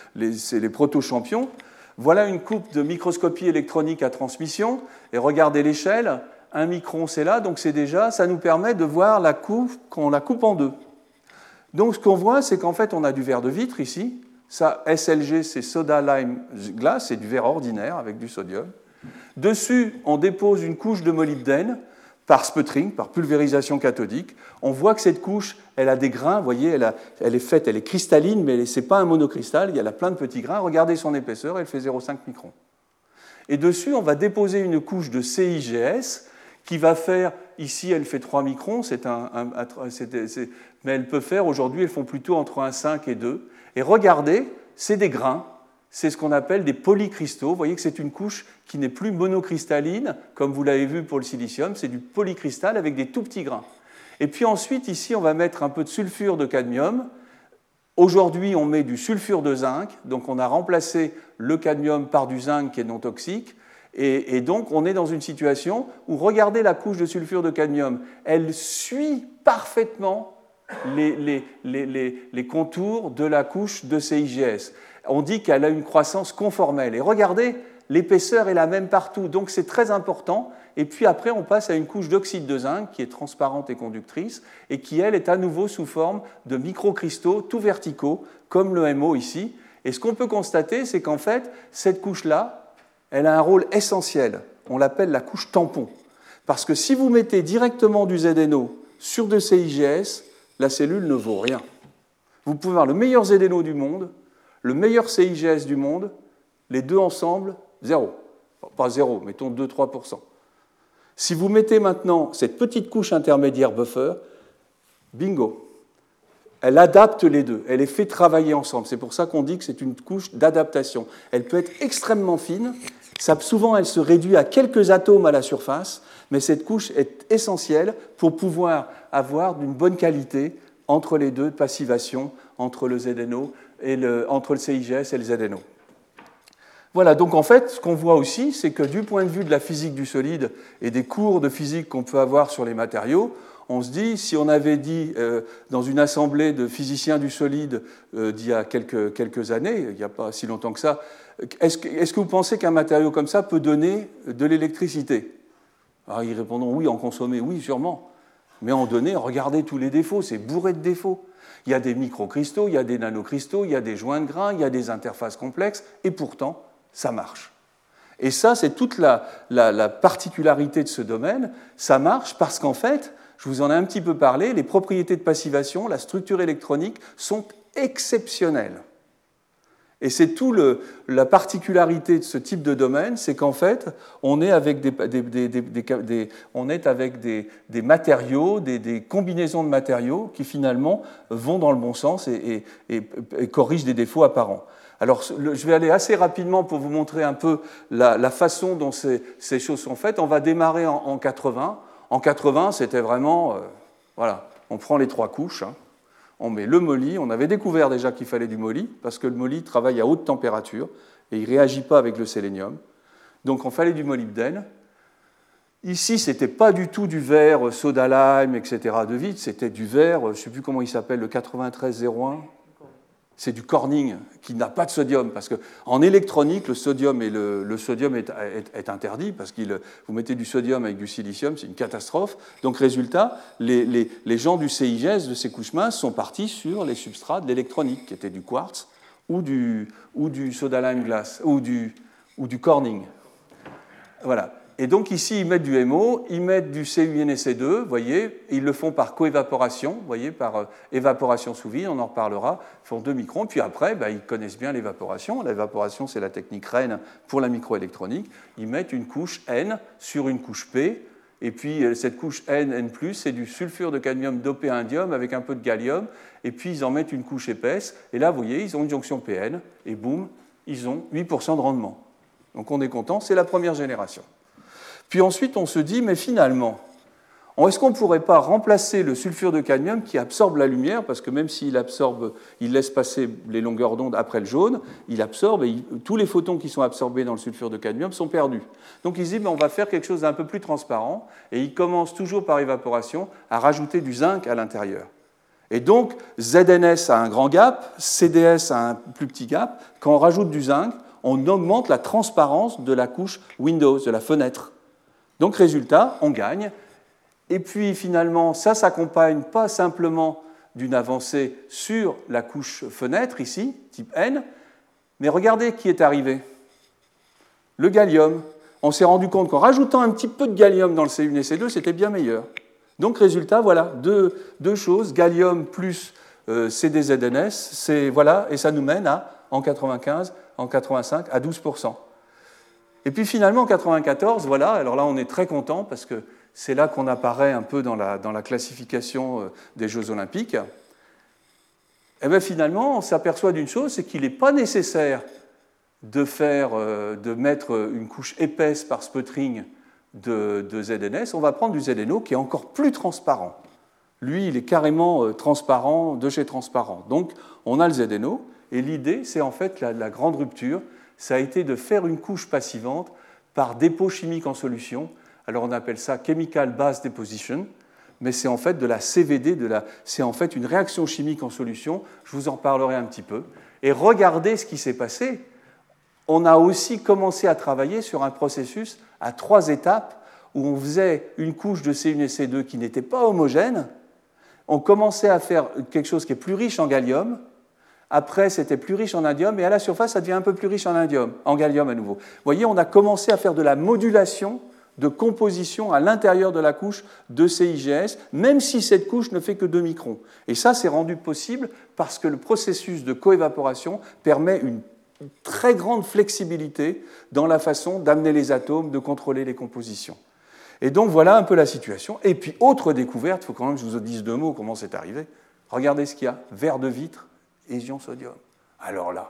les proto-champions, voilà une coupe de microscopie électronique à transmission, et regardez l'échelle, 1 micron c'est là, donc c'est déjà, ça nous permet de voir la coupe, qu'on la coupe en deux. Donc ce qu'on voit, c'est qu'en fait on a du verre de vitre ici, ça SLG c'est soda lime glass, c'est du verre ordinaire avec du sodium. Dessus, on dépose une couche de molybdène, par sputtering, par pulvérisation cathodique. On voit que cette couche, elle a des grains, vous voyez, elle est cristalline, mais ce n'est pas un monocristal, il y a plein de petits grains. Regardez son épaisseur, elle fait 0,5 microns. Et dessus, on va déposer une couche de CIGS qui va faire, ici elle fait 3 microns, mais elle peut faire, aujourd'hui elles font plutôt entre 1,5 et 2. Et regardez, c'est des grains, c'est ce qu'on appelle des polycristaux. Vous voyez que c'est une couche qui n'est plus monocristalline, comme vous l'avez vu pour le silicium, c'est du polycristal avec des tout petits grains. Et puis ensuite, ici, on va mettre un peu de sulfure de cadmium. Aujourd'hui, on met du sulfure de zinc, donc on a remplacé le cadmium par du zinc qui est non toxique. Et donc, on est dans une situation où, regardez la couche de sulfure de cadmium, elle suit parfaitement les contours de la couche de CIGS. On dit qu'elle a une croissance conformelle. Et regardez, l'épaisseur est la même partout, donc c'est très important. Et puis après, on passe à une couche d'oxyde de zinc qui est transparente et conductrice et qui, elle, est à nouveau sous forme de microcristaux tout verticaux, comme le MO ici. Et ce qu'on peut constater, c'est qu'en fait, cette couche-là, elle a un rôle essentiel. On l'appelle la couche tampon. Parce que si vous mettez directement du ZNO sur de CIGS, la cellule ne vaut rien. Vous pouvez avoir le meilleur ZNO du monde, le meilleur CIGS du monde, les deux ensemble, zéro. Pas zéro, mettons 2-3%. Si vous mettez maintenant cette petite couche intermédiaire buffer, bingo, elle adapte les deux, elle les fait travailler ensemble. C'est pour ça qu'on dit que c'est une couche d'adaptation. Elle peut être extrêmement fine, souvent elle se réduit à quelques atomes à la surface, mais cette couche est essentielle pour pouvoir avoir une bonne qualité entre les deux de passivation, entre le ZNO et entre le CIGS et le ZNO. Voilà, donc en fait, ce qu'on voit aussi, c'est que du point de vue de la physique du solide et des cours de physique qu'on peut avoir sur les matériaux, on se dit, si on avait dit dans une assemblée de physiciens du solide d'il y a quelques années, il n'y a pas si longtemps que ça, est-ce que vous pensez qu'un matériau comme ça peut donner de l'électricité? Alors ils répondront oui, en consommer, oui, sûrement. Mais en donner, regardez tous les défauts, c'est bourré de défauts. Il y a des microcristaux, il y a des nanocristaux, il y a des joints de grains, il y a des interfaces complexes, et pourtant, ça marche. Et ça, c'est toute la particularité de ce domaine. Ça marche parce qu'en fait, je vous en ai un petit peu parlé, les propriétés de passivation, la structure électronique sont exceptionnelles. Et c'est tout la particularité de ce type de domaine, c'est qu'en fait, on est avec des matériaux, des combinaisons de matériaux qui finalement vont dans le bon sens et corrigent des défauts apparents. Alors, je vais aller assez rapidement pour vous montrer un peu la façon dont ces choses sont faites. On va démarrer en 80. En 80, c'était vraiment, voilà, on prend les 3 couches, hein, on met le moly. On avait découvert déjà qu'il fallait du moly, parce que le moly travaille à haute température et il ne réagit pas avec le sélénium. Donc, on fallait du molybdène. Ici, ce n'était pas du tout du verre soda lime, etc. de vide, c'était du verre, je ne sais plus comment il s'appelle, le 9301. C'est du Corning qui n'a pas de sodium, parce qu'en électronique, le sodium est interdit, parce que vous mettez du sodium avec du silicium, c'est une catastrophe. Donc, résultat, les gens du CIGS, de ces couches minces, sont partis sur les substrats de l'électronique, qui étaient du quartz ou du soda lime glass, ou du Corning. Voilà. Et donc ici, ils mettent du MO, ils mettent du CuNSE2, vous voyez, ils le font par coévaporation, vous voyez, par évaporation sous vide, on en reparlera, ils font 2 microns, puis après, ils connaissent bien l'évaporation. L'évaporation, c'est la technique REN pour la microélectronique. Ils mettent une couche N sur une couche P, et puis cette couche N+, c'est du sulfure de cadmium dopé à indium avec un peu de gallium, et puis ils en mettent une couche épaisse, et là, vous voyez, ils ont une jonction PN, et boum, ils ont 8% de rendement. Donc on est content, c'est la première génération. Puis ensuite, on se dit, mais finalement, est-ce qu'on ne pourrait pas remplacer le sulfure de cadmium qui absorbe la lumière, parce que même s'il absorbe, il laisse passer les longueurs d'onde après le jaune, il absorbe, et tous les photons qui sont absorbés dans le sulfure de cadmium sont perdus. Donc ils se disent, mais on va faire quelque chose d'un peu plus transparent, et ils commencent toujours par évaporation à rajouter du zinc à l'intérieur. Et donc, ZNS a un grand gap, CDS a un plus petit gap. Quand on rajoute du zinc, on augmente la transparence de la couche Windows, de la fenêtre. Donc, résultat, on gagne. Et puis, finalement, ça s'accompagne pas simplement d'une avancée sur la couche fenêtre, ici, type N, mais regardez qui est arrivé. Le gallium. On s'est rendu compte qu'en rajoutant un petit peu de gallium dans le CuNSE2, c'était bien meilleur. Donc, résultat, voilà, deux choses, gallium plus CdZNS, voilà, et ça nous mène à, en 95, en 85, à 12%. Et puis finalement, en 1994, voilà, alors là on est très content parce que c'est là qu'on apparaît un peu dans la classification des Jeux Olympiques. Et bien finalement, on s'aperçoit d'une chose, c'est qu'il n'est pas nécessaire de mettre une couche épaisse par sputtering de ZNS. On va prendre du ZNO qui est encore plus transparent. Lui, il est carrément transparent, de chez transparent. Donc, on a le ZNO, et l'idée, c'est en fait la grande rupture, ça a été de faire une couche passivante par dépôt chimique en solution. Alors, on appelle ça Chemical Base Deposition, mais c'est en fait de la CVD, c'est en fait une réaction chimique en solution. Je vous en parlerai un petit peu. Et regardez ce qui s'est passé. On a aussi commencé à travailler sur un processus à 3 étapes où on faisait une couche de C1 et C2 qui n'était pas homogène. On commençait à faire quelque chose qui est plus riche en gallium. Après, c'était plus riche en indium. Et à la surface, ça devient un peu plus riche en indium, en gallium à nouveau. Vous voyez, on a commencé à faire de la modulation de composition à l'intérieur de la couche de CIGS, même si cette couche ne fait que 2 microns. Et ça, c'est rendu possible parce que le processus de coévaporation permet une très grande flexibilité dans la façon d'amener les atomes, de contrôler les compositions. Et donc, voilà un peu la situation. Et puis, autre découverte, il faut quand même que je vous dise 2 mots, comment c'est arrivé. Regardez ce qu'il y a, verre de vitre, ion sodium. Alors là,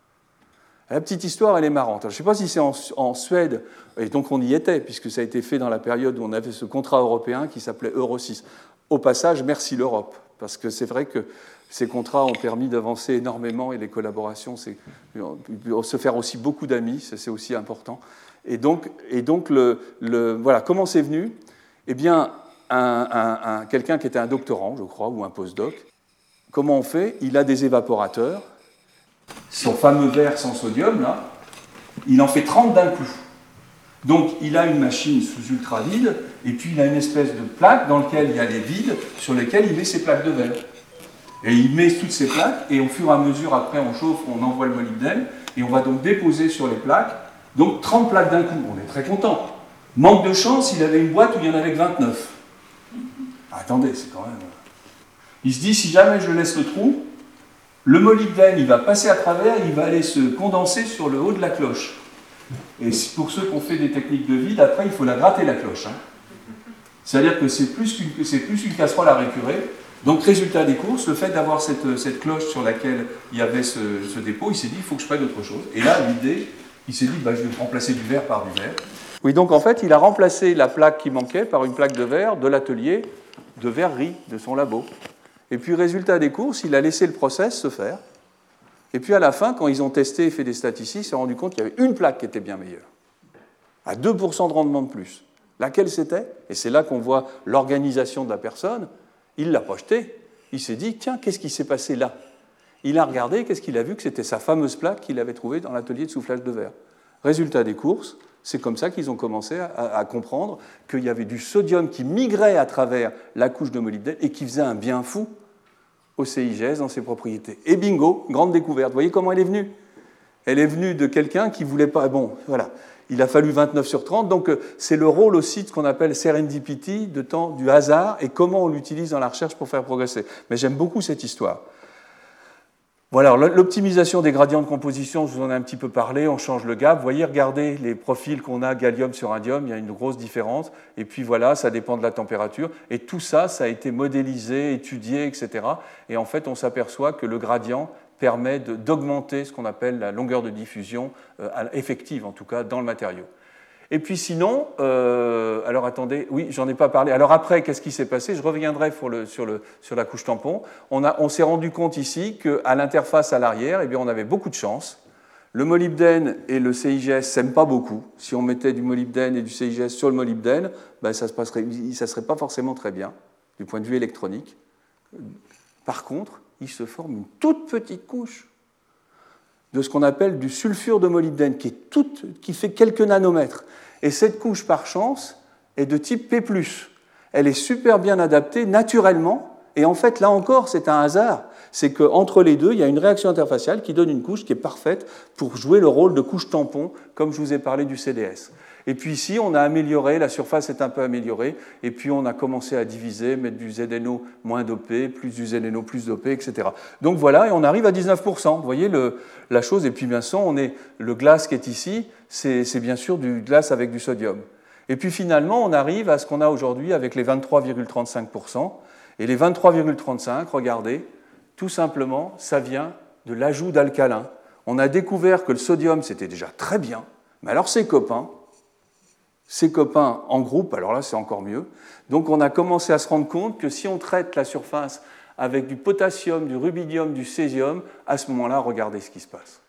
la petite histoire, elle est marrante. Alors, je ne sais pas si c'est en Suède, et donc on y était, puisque ça a été fait dans la période où on avait ce contrat européen qui s'appelait Euro 6. Au passage, merci l'Europe, parce que c'est vrai que ces contrats ont permis d'avancer énormément et les collaborations, se faire aussi beaucoup d'amis, c'est aussi important. Et donc voilà, comment c'est venu? Eh bien, quelqu'un qui était un doctorant, je crois, ou un postdoc, comment on fait? Il a des évaporateurs. Son fameux verre sans sodium, là, il en fait 30 d'un coup. Donc, il a une machine sous ultravide, et puis il a une espèce de plaque dans laquelle il y a les vides, sur lesquels il met ses plaques de verre. Et il met toutes ces plaques, et au fur et à mesure, après, on chauffe, on envoie le molybdène, et on va donc déposer sur les plaques, donc 30 plaques d'un coup. On est très content. Manque de chance, il avait une boîte où il y en avait que 29. Attendez, c'est quand même... Il se dit, si jamais je laisse le trou, le molybdène, il va passer à travers, il va aller se condenser sur le haut de la cloche. Et pour ceux qui ont fait des techniques de vide, après, il faut la gratter, la cloche. C'est-à-dire que c'est plus qu'une casserole à récurer. Donc, résultat des courses, le fait d'avoir cette cloche sur laquelle il y avait ce dépôt, il s'est dit, il faut que je prenne autre chose. Et là, l'idée, il s'est dit, je vais remplacer du verre par du verre. Oui, donc en fait, il a remplacé la plaque qui manquait par une plaque de verre de l'atelier de verrerie de son labo. Et puis, résultat des courses, il a laissé le process se faire. Et puis, à la fin, quand ils ont testé et fait des statistiques, ils se sont rendus compte qu'il y avait une plaque qui était bien meilleure, à 2% de rendement de plus. Laquelle c'était? Et c'est là qu'on voit l'organisation de la personne. Il ne l'a pas jeté. Il s'est dit, tiens, qu'est-ce qui s'est passé là? Il a regardé, qu'est-ce qu'il a vu? Que c'était sa fameuse plaque qu'il avait trouvée dans l'atelier de soufflage de verre. Résultat des courses, c'est comme ça qu'ils ont commencé à comprendre qu'il y avait du sodium qui migrait à travers la couche de molybdène et qui faisait un bien fou au CIGS dans ses propriétés. Et bingo, grande découverte. Vous voyez comment elle est venue? Elle est venue de quelqu'un qui ne voulait pas... Bon, voilà. Il a fallu 29 sur 30, donc c'est le rôle aussi de ce qu'on appelle serendipity, du hasard, et comment on l'utilise dans la recherche pour faire progresser. Mais j'aime beaucoup cette histoire. Voilà, l'optimisation des gradients de composition, je vous en ai un petit peu parlé, on change le gap. Vous voyez, regardez les profils qu'on a, gallium sur indium, il y a une grosse différence. Et puis voilà, ça dépend de la température. Et tout ça, ça a été modélisé, étudié, etc. Et en fait, on s'aperçoit que le gradient permet d'augmenter ce qu'on appelle la longueur de diffusion effective, en tout cas, dans le matériau. Et puis sinon, alors attendez, oui, j'en ai pas parlé. Alors après, qu'est-ce qui s'est passé? Je reviendrai sur la couche tampon. On s'est rendu compte ici qu'à l'interface à l'arrière, eh bien, on avait beaucoup de chance. Le molybdène et le CIGS ne s'aiment pas beaucoup. Si on mettait du molybdène et du CIGS sur le molybdène, ça ne serait pas forcément très bien, du point de vue électronique. Par contre, il se forme une toute petite couche de ce qu'on appelle du sulfure de molybdène, qui fait quelques nanomètres. Et cette couche, par chance, est de type P+. Elle est super bien adaptée naturellement, et en fait, là encore, c'est un hasard. C'est qu'entre les deux, il y a une réaction interfaciale qui donne une couche qui est parfaite pour jouer le rôle de couche tampon, comme je vous ai parlé du CDS. Et puis ici, on a amélioré, la surface est un peu améliorée, et puis on a commencé à diviser, mettre du ZNO moins dopé, plus du ZNO plus dopé, etc. Donc voilà, et on arrive à 19%. Vous voyez la chose, et puis bien sûr, le glace qui est ici, c'est bien sûr du glace avec du sodium. Et puis finalement, on arrive à ce qu'on a aujourd'hui avec les 23,35%. Et les 23,35%, regardez, tout simplement, ça vient de l'ajout d'alcalin. On a découvert que le sodium, c'était déjà très bien, mais alors ses copains en groupe, alors là c'est encore mieux. Donc on a commencé à se rendre compte que si on traite la surface avec du potassium, du rubidium, du césium, à ce moment-là, regardez ce qui se passe.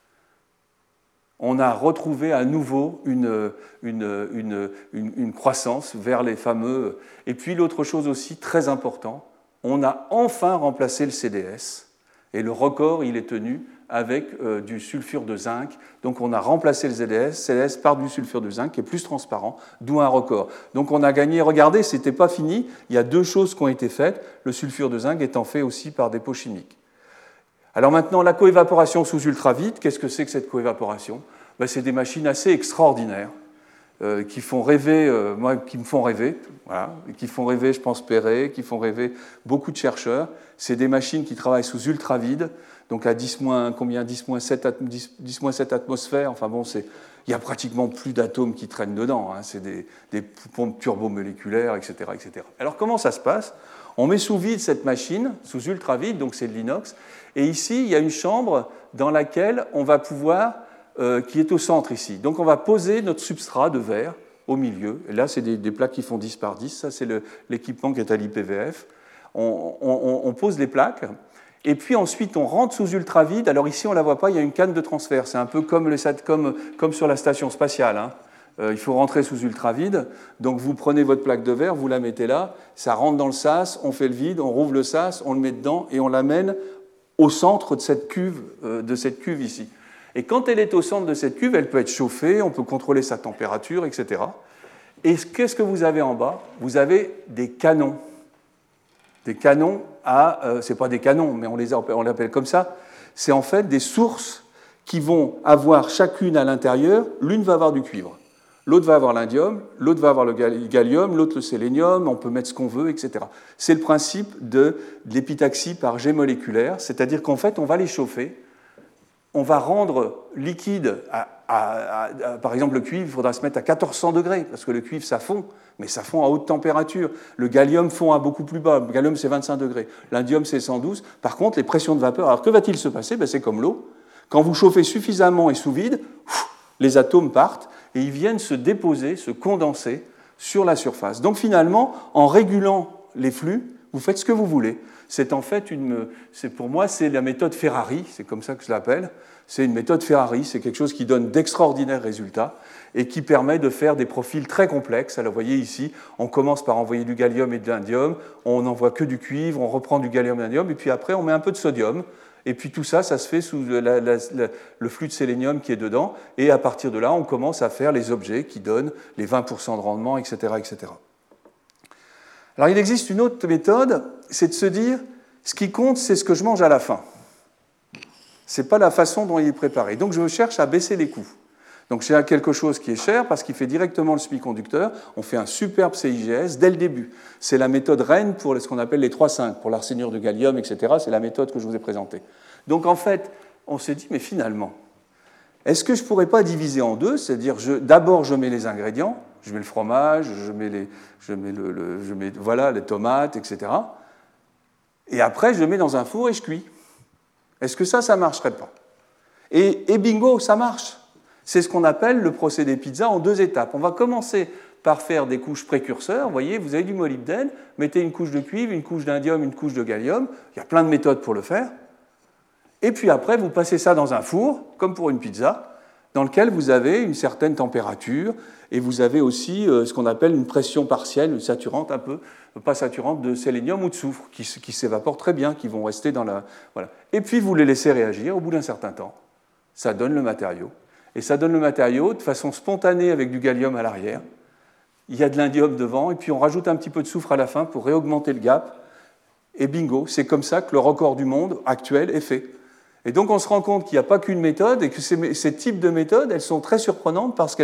On a retrouvé à nouveau une croissance vers les fameux... Et puis l'autre chose aussi très importante, on a enfin remplacé le CDS, et le record, il est tenu avec du sulfure de zinc. Donc on a remplacé le CDS par du sulfure de zinc qui est plus transparent, d'où un record. Donc on a gagné, regardez, ce n'était pas fini, il y a deux choses qui ont été faites, le sulfure de zinc étant fait aussi par dépôt chimique. Alors maintenant, la coévaporation sous ultravite, qu'est-ce que c'est que cette coévaporation? C'est des machines assez extraordinaires qui font rêver, qui me font rêver, voilà, qui font rêver, je pense, Perret, qui font rêver beaucoup de chercheurs. C'est des machines qui travaillent sous ultravide, donc à 10-7 atmosphères. Enfin bon, il n'y a pratiquement plus d'atomes qui traînent dedans. Hein, c'est des pompes turbomoléculaires, etc., etc. Alors comment ça se passe? On met sous vide cette machine, sous ultravide, donc c'est de l'inox. Et ici, il y a une chambre dans laquelle on va pouvoir... qui est au centre ici. Donc on va poser notre substrat de verre au milieu. Et là, c'est des plaques qui font 10 par 10. Ça, c'est l'équipement qui est à l'IPVF. On pose les plaques. Et puis ensuite, on rentre sous ultravide. Alors ici, on ne la voit pas, il y a une canne de transfert. C'est un peu comme sur la station spatiale. Hein. Il faut rentrer sous ultravide. Donc vous prenez votre plaque de verre, vous la mettez là, ça rentre dans le sas, on fait le vide, on rouvre le sas, on le met dedans et on l'amène au centre de cette cuve ici. Et quand elle est au centre de cette cuve, elle peut être chauffée, on peut contrôler sa température, etc. Et qu'est-ce que vous avez en bas? Vous avez des canons. Des canons c'est pas des canons, mais on l'appelle comme ça. C'est en fait des sources qui vont avoir chacune à l'intérieur. L'une va avoir du cuivre, l'autre va avoir l'indium, l'autre va avoir le gallium, l'autre le sélénium, on peut mettre ce qu'on veut, etc. C'est le principe de l'épitaxie par jet moléculaire, c'est-à-dire qu'en fait, on va les chauffer. On va rendre liquide, par exemple le cuivre, il faudra se mettre à 1400 degrés, parce que le cuivre, ça fond, mais ça fond à haute température. Le gallium fond à beaucoup plus bas, le gallium, c'est 25 degrés, l'indium, c'est 112. Par contre, les pressions de vapeur, alors que va-t-il se passer? C'est comme l'eau. Quand vous chauffez suffisamment et sous vide, les atomes partent et ils viennent se déposer, se condenser sur la surface. Donc finalement, en régulant les flux, vous faites ce que vous voulez. C'est en fait pour moi, c'est la méthode Ferrari, c'est comme ça que je l'appelle. C'est une méthode Ferrari, c'est quelque chose qui donne d'extraordinaires résultats et qui permet de faire des profils très complexes. Alors vous voyez ici, on commence par envoyer du gallium et de l'indium, on n'envoie que du cuivre, on reprend du gallium et de l'indium, et puis après on met un peu de sodium. Et puis tout ça, ça se fait sous le flux de sélénium qui est dedans, et à partir de là, on commence à faire les objets qui donnent les 20% de rendement, etc., etc. Alors il existe une autre méthode, c'est de se dire, ce qui compte, c'est ce que je mange à la fin. Ce n'est pas la façon dont il est préparé. Donc je cherche à baisser les coûts. Donc j'ai quelque chose qui est cher parce qu'il fait directement le semi-conducteur. On fait un superbe CIGS dès le début. C'est la méthode Rennes pour ce qu'on appelle les 3,5, pour l'arsénure de gallium, etc. C'est la méthode que je vous ai présentée. Donc en fait, on s'est dit, mais finalement, est-ce que je ne pourrais pas diviser en deux? C'est-à-dire, d'abord je mets les ingrédients, je mets le fromage, je mets les tomates, etc. Et après, je le mets dans un four et je cuis. Est-ce que ça ne marcherait pas? Et bingo, ça marche. C'est ce qu'on appelle le procédé pizza en deux étapes. On va commencer par faire des couches précurseurs. Vous voyez, vous avez du molybdène, mettez une couche de cuivre, une couche d'indium, une couche de gallium. Il y a plein de méthodes pour le faire. Et puis après, vous passez ça dans un four, comme pour une pizza, dans lequel vous avez une certaine température et vous avez aussi ce qu'on appelle une pression partielle, saturante un peu, pas saturante, de sélénium ou de soufre, qui s'évaporent très bien, qui vont rester dans la... Voilà. Et puis vous les laissez réagir au bout d'un certain temps. Ça donne le matériau. Et ça donne le matériau de façon spontanée avec du gallium à l'arrière. Il y a de l'indium devant, et puis on rajoute un petit peu de soufre à la fin pour réaugmenter le gap. Et bingo, c'est comme ça que le record du monde actuel est fait. Et donc on se rend compte qu'il n'y a pas qu'une méthode et que ces types de méthodes, elles sont très surprenantes parce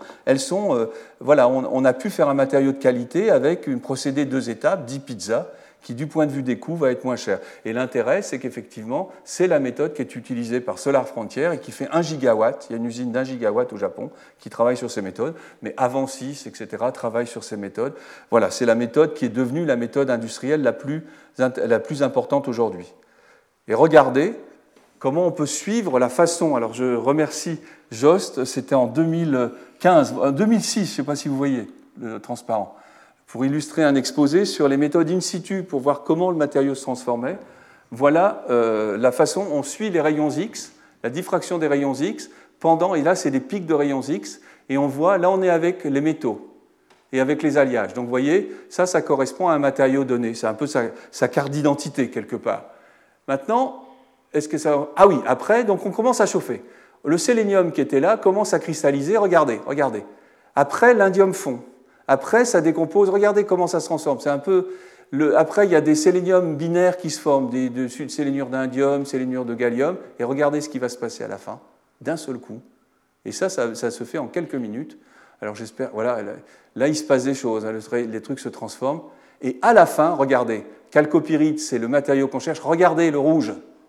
voilà, on a pu faire un matériau de qualité avec un procédé 2 étapes, dit pizza, qui du point de vue des coûts va être moins cher. Et l'intérêt, c'est qu'effectivement, c'est la méthode qui est utilisée par Solar Frontier et qui fait 1 gigawatt. Il y a une usine d'1 gigawatt au Japon qui travaille sur ces méthodes, mais Avansis, etc., travaille sur ces méthodes. Voilà, c'est la méthode qui est devenue la méthode industrielle la plus importante aujourd'hui. Et regardez comment on peut suivre la façon. Alors je remercie Jost, c'était en 2006, je ne sais pas si vous voyez le transparent, pour illustrer un exposé sur les méthodes in situ, pour voir comment le matériau se transformait. Voilà la façon, on suit les rayons X, la diffraction des rayons X, et là c'est des pics de rayons X, et on voit, là on est avec les métaux, et avec les alliages. Donc vous voyez, ça correspond à un matériau donné, c'est un peu sa carte d'identité quelque part. Maintenant, est-ce que ça... Ah oui, après, donc on commence à chauffer. Le sélénium qui était là commence à cristalliser, regardez. Après, l'indium fond. Après, ça décompose, regardez comment ça se transforme. C'est un peu... Après, il y a des séléniums binaires qui se forment, des sélénures d'indium, sélénures de gallium, et regardez ce qui va se passer à la fin, d'un seul coup. Et ça se fait en quelques minutes. Alors j'espère... Voilà, là, il se passe des choses, hein, les trucs se transforment. Et à la fin, regardez, chalcopyrite, c'est le matériau qu'on cherche. Regardez le rouge.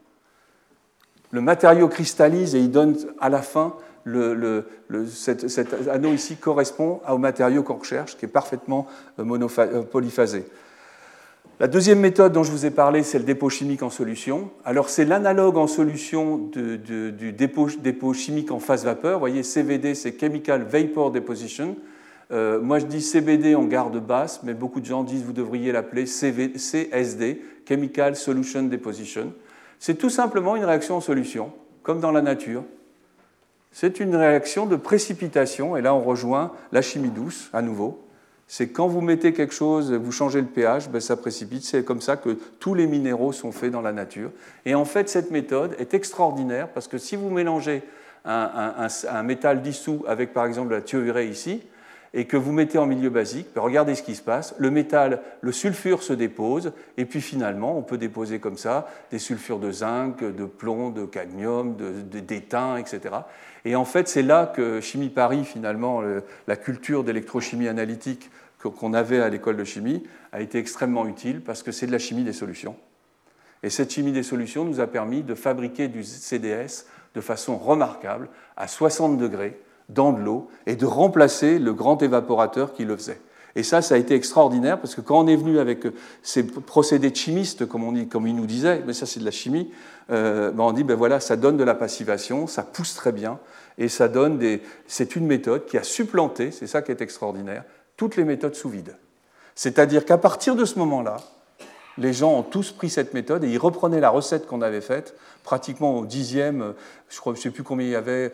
Le matériau cristallise et il donne à la fin, cet anneau ici correspond au matériau qu'on recherche, qui est parfaitement polyphasé. La deuxième méthode dont je vous ai parlé, c'est le dépôt chimique en solution. Alors c'est l'analogue en solution du dépôt chimique en phase vapeur. Vous voyez, CVD, c'est Chemical Vapor Deposition. Moi je dis CBD en garde basse, mais beaucoup de gens disent que vous devriez l'appeler CSD, Chemical Solution Deposition. C'est tout simplement une réaction en solution, comme dans la nature. C'est une réaction de précipitation, et là on rejoint la chimie douce, à nouveau. C'est quand vous mettez quelque chose, vous changez le pH, ben ça précipite. C'est comme ça que tous les minéraux sont faits dans la nature. Et en fait, cette méthode est extraordinaire, parce que si vous mélangez un métal dissous avec, par exemple, la thiourée ici, et que vous mettez en milieu basique, regardez ce qui se passe. Le métal, le sulfure se dépose, et puis finalement, on peut déposer comme ça des sulfures de zinc, de plomb, de cadmium, d'étain, etc. Et en fait, c'est là que Chimie Paris, finalement, la culture d'électrochimie analytique qu'on avait à l'école de chimie, a été extrêmement utile, parce que c'est de la chimie des solutions. Et cette chimie des solutions nous a permis de fabriquer du CDS de façon remarquable, à 60 degrés, dans de l'eau, et de remplacer le grand évaporateur qui le faisait. Et ça a été extraordinaire, parce que quand on est venu avec ces procédés chimistes, comme il nous disait, mais ça c'est de la chimie, on dit, ben voilà, ça donne de la passivation, ça pousse très bien, et ça donne c'est une méthode qui a supplanté, c'est ça qui est extraordinaire, toutes les méthodes sous vide. C'est-à-dire qu'à partir de ce moment-là, les gens ont tous pris cette méthode et ils reprenaient la recette qu'on avait faite, pratiquement au dixième, je ne sais plus combien il y avait,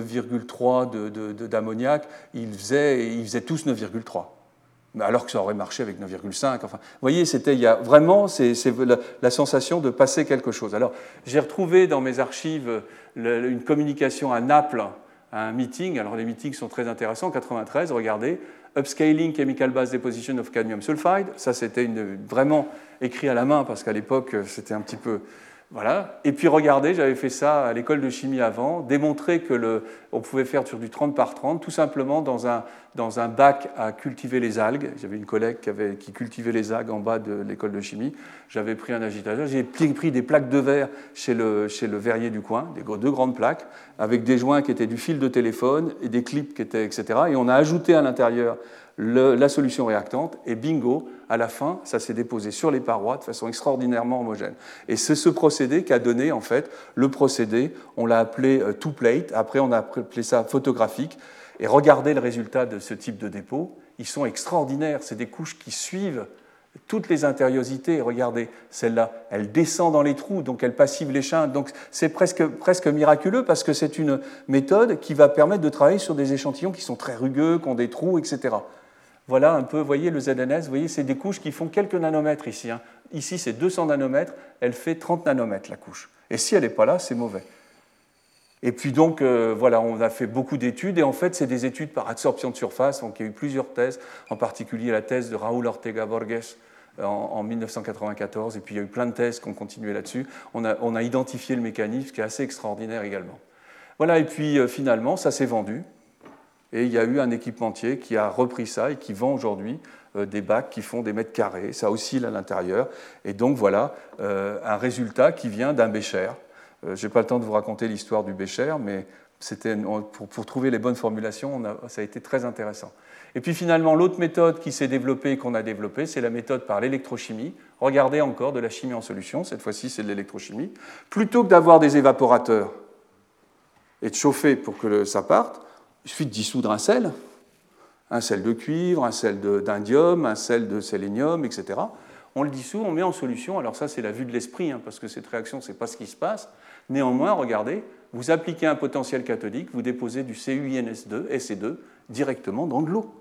9,3 d'ammoniac, ils faisaient tous 9,3. Alors que ça aurait marché avec 9,5. Enfin, vous voyez, il y a vraiment c'est la sensation de passer quelque chose. Alors, j'ai retrouvé dans mes archives une communication à Naples, à un meeting. Alors, les meetings sont très intéressants. En 1993, regardez, Upscaling Chemical Base Deposition of Cadmium Sulfide. Ça, c'était vraiment écrit à la main, parce qu'à l'époque, c'était un petit peu... Voilà. Et puis regardez, j'avais fait ça à l'école de chimie avant, démontrer que on pouvait faire sur du 30 par 30, tout simplement dans un bac à cultiver les algues. J'avais une collègue qui cultivait les algues en bas de l'école de chimie. J'avais pris un agitateur, j'ai pris des plaques de verre chez le verrier du coin, deux grandes plaques, avec des joints qui étaient du fil de téléphone et des clips qui étaient, etc. Et on a ajouté à l'intérieur la solution réactante, et bingo, à la fin, ça s'est déposé sur les parois de façon extraordinairement homogène. Et c'est ce procédé qui a donné, en fait, le procédé, on l'a appelé two-plate, après on a appelé ça photographique, et regardez le résultat de ce type de dépôt, ils sont extraordinaires, c'est des couches qui suivent toutes les intériosités. Regardez, celle-là, elle descend dans les trous, donc elle passive les chaînes, donc c'est presque miraculeux, parce que c'est une méthode qui va permettre de travailler sur des échantillons qui sont très rugueux, qui ont des trous, etc. Voilà un peu, vous voyez, le ZNS, vous voyez, c'est des couches qui font quelques nanomètres ici. Hein. Ici, c'est 200 nanomètres, elle fait 30 nanomètres, la couche. Et si elle n'est pas là, c'est mauvais. Et puis donc, voilà, on a fait beaucoup d'études, et en fait, c'est des études par adsorption de surface, donc il y a eu plusieurs thèses, en particulier la thèse de Raúl Ortega Borges en 1994, et puis il y a eu plein de thèses qui ont continué là-dessus. On a identifié le mécanisme, qui est assez extraordinaire également. Voilà, et puis finalement, ça s'est vendu, et il y a eu un équipementier qui a repris ça et qui vend aujourd'hui des bacs qui font des mètres carrés, ça oscille à l'intérieur, et donc voilà un résultat qui vient d'un bécher. Je n'ai pas le temps de vous raconter l'histoire du bécher, mais pour trouver les bonnes formulations, ça a été très intéressant. Et puis finalement, l'autre méthode qui s'est développée et qu'on a développée, c'est la méthode par l'électrochimie. Regardez encore de la chimie en solution, cette fois-ci c'est de l'électrochimie. Plutôt que d'avoir des évaporateurs et de chauffer pour que ça parte, il suffit de dissoudre un sel de cuivre, un sel d'indium, un sel de sélénium, etc. On le dissout, on met en solution. Alors ça, c'est la vue de l'esprit, parce que cette réaction, ce n'est pas ce qui se passe. Néanmoins, regardez, vous appliquez un potentiel cathodique, vous déposez du CuInS2, Se2, directement dans de l'eau.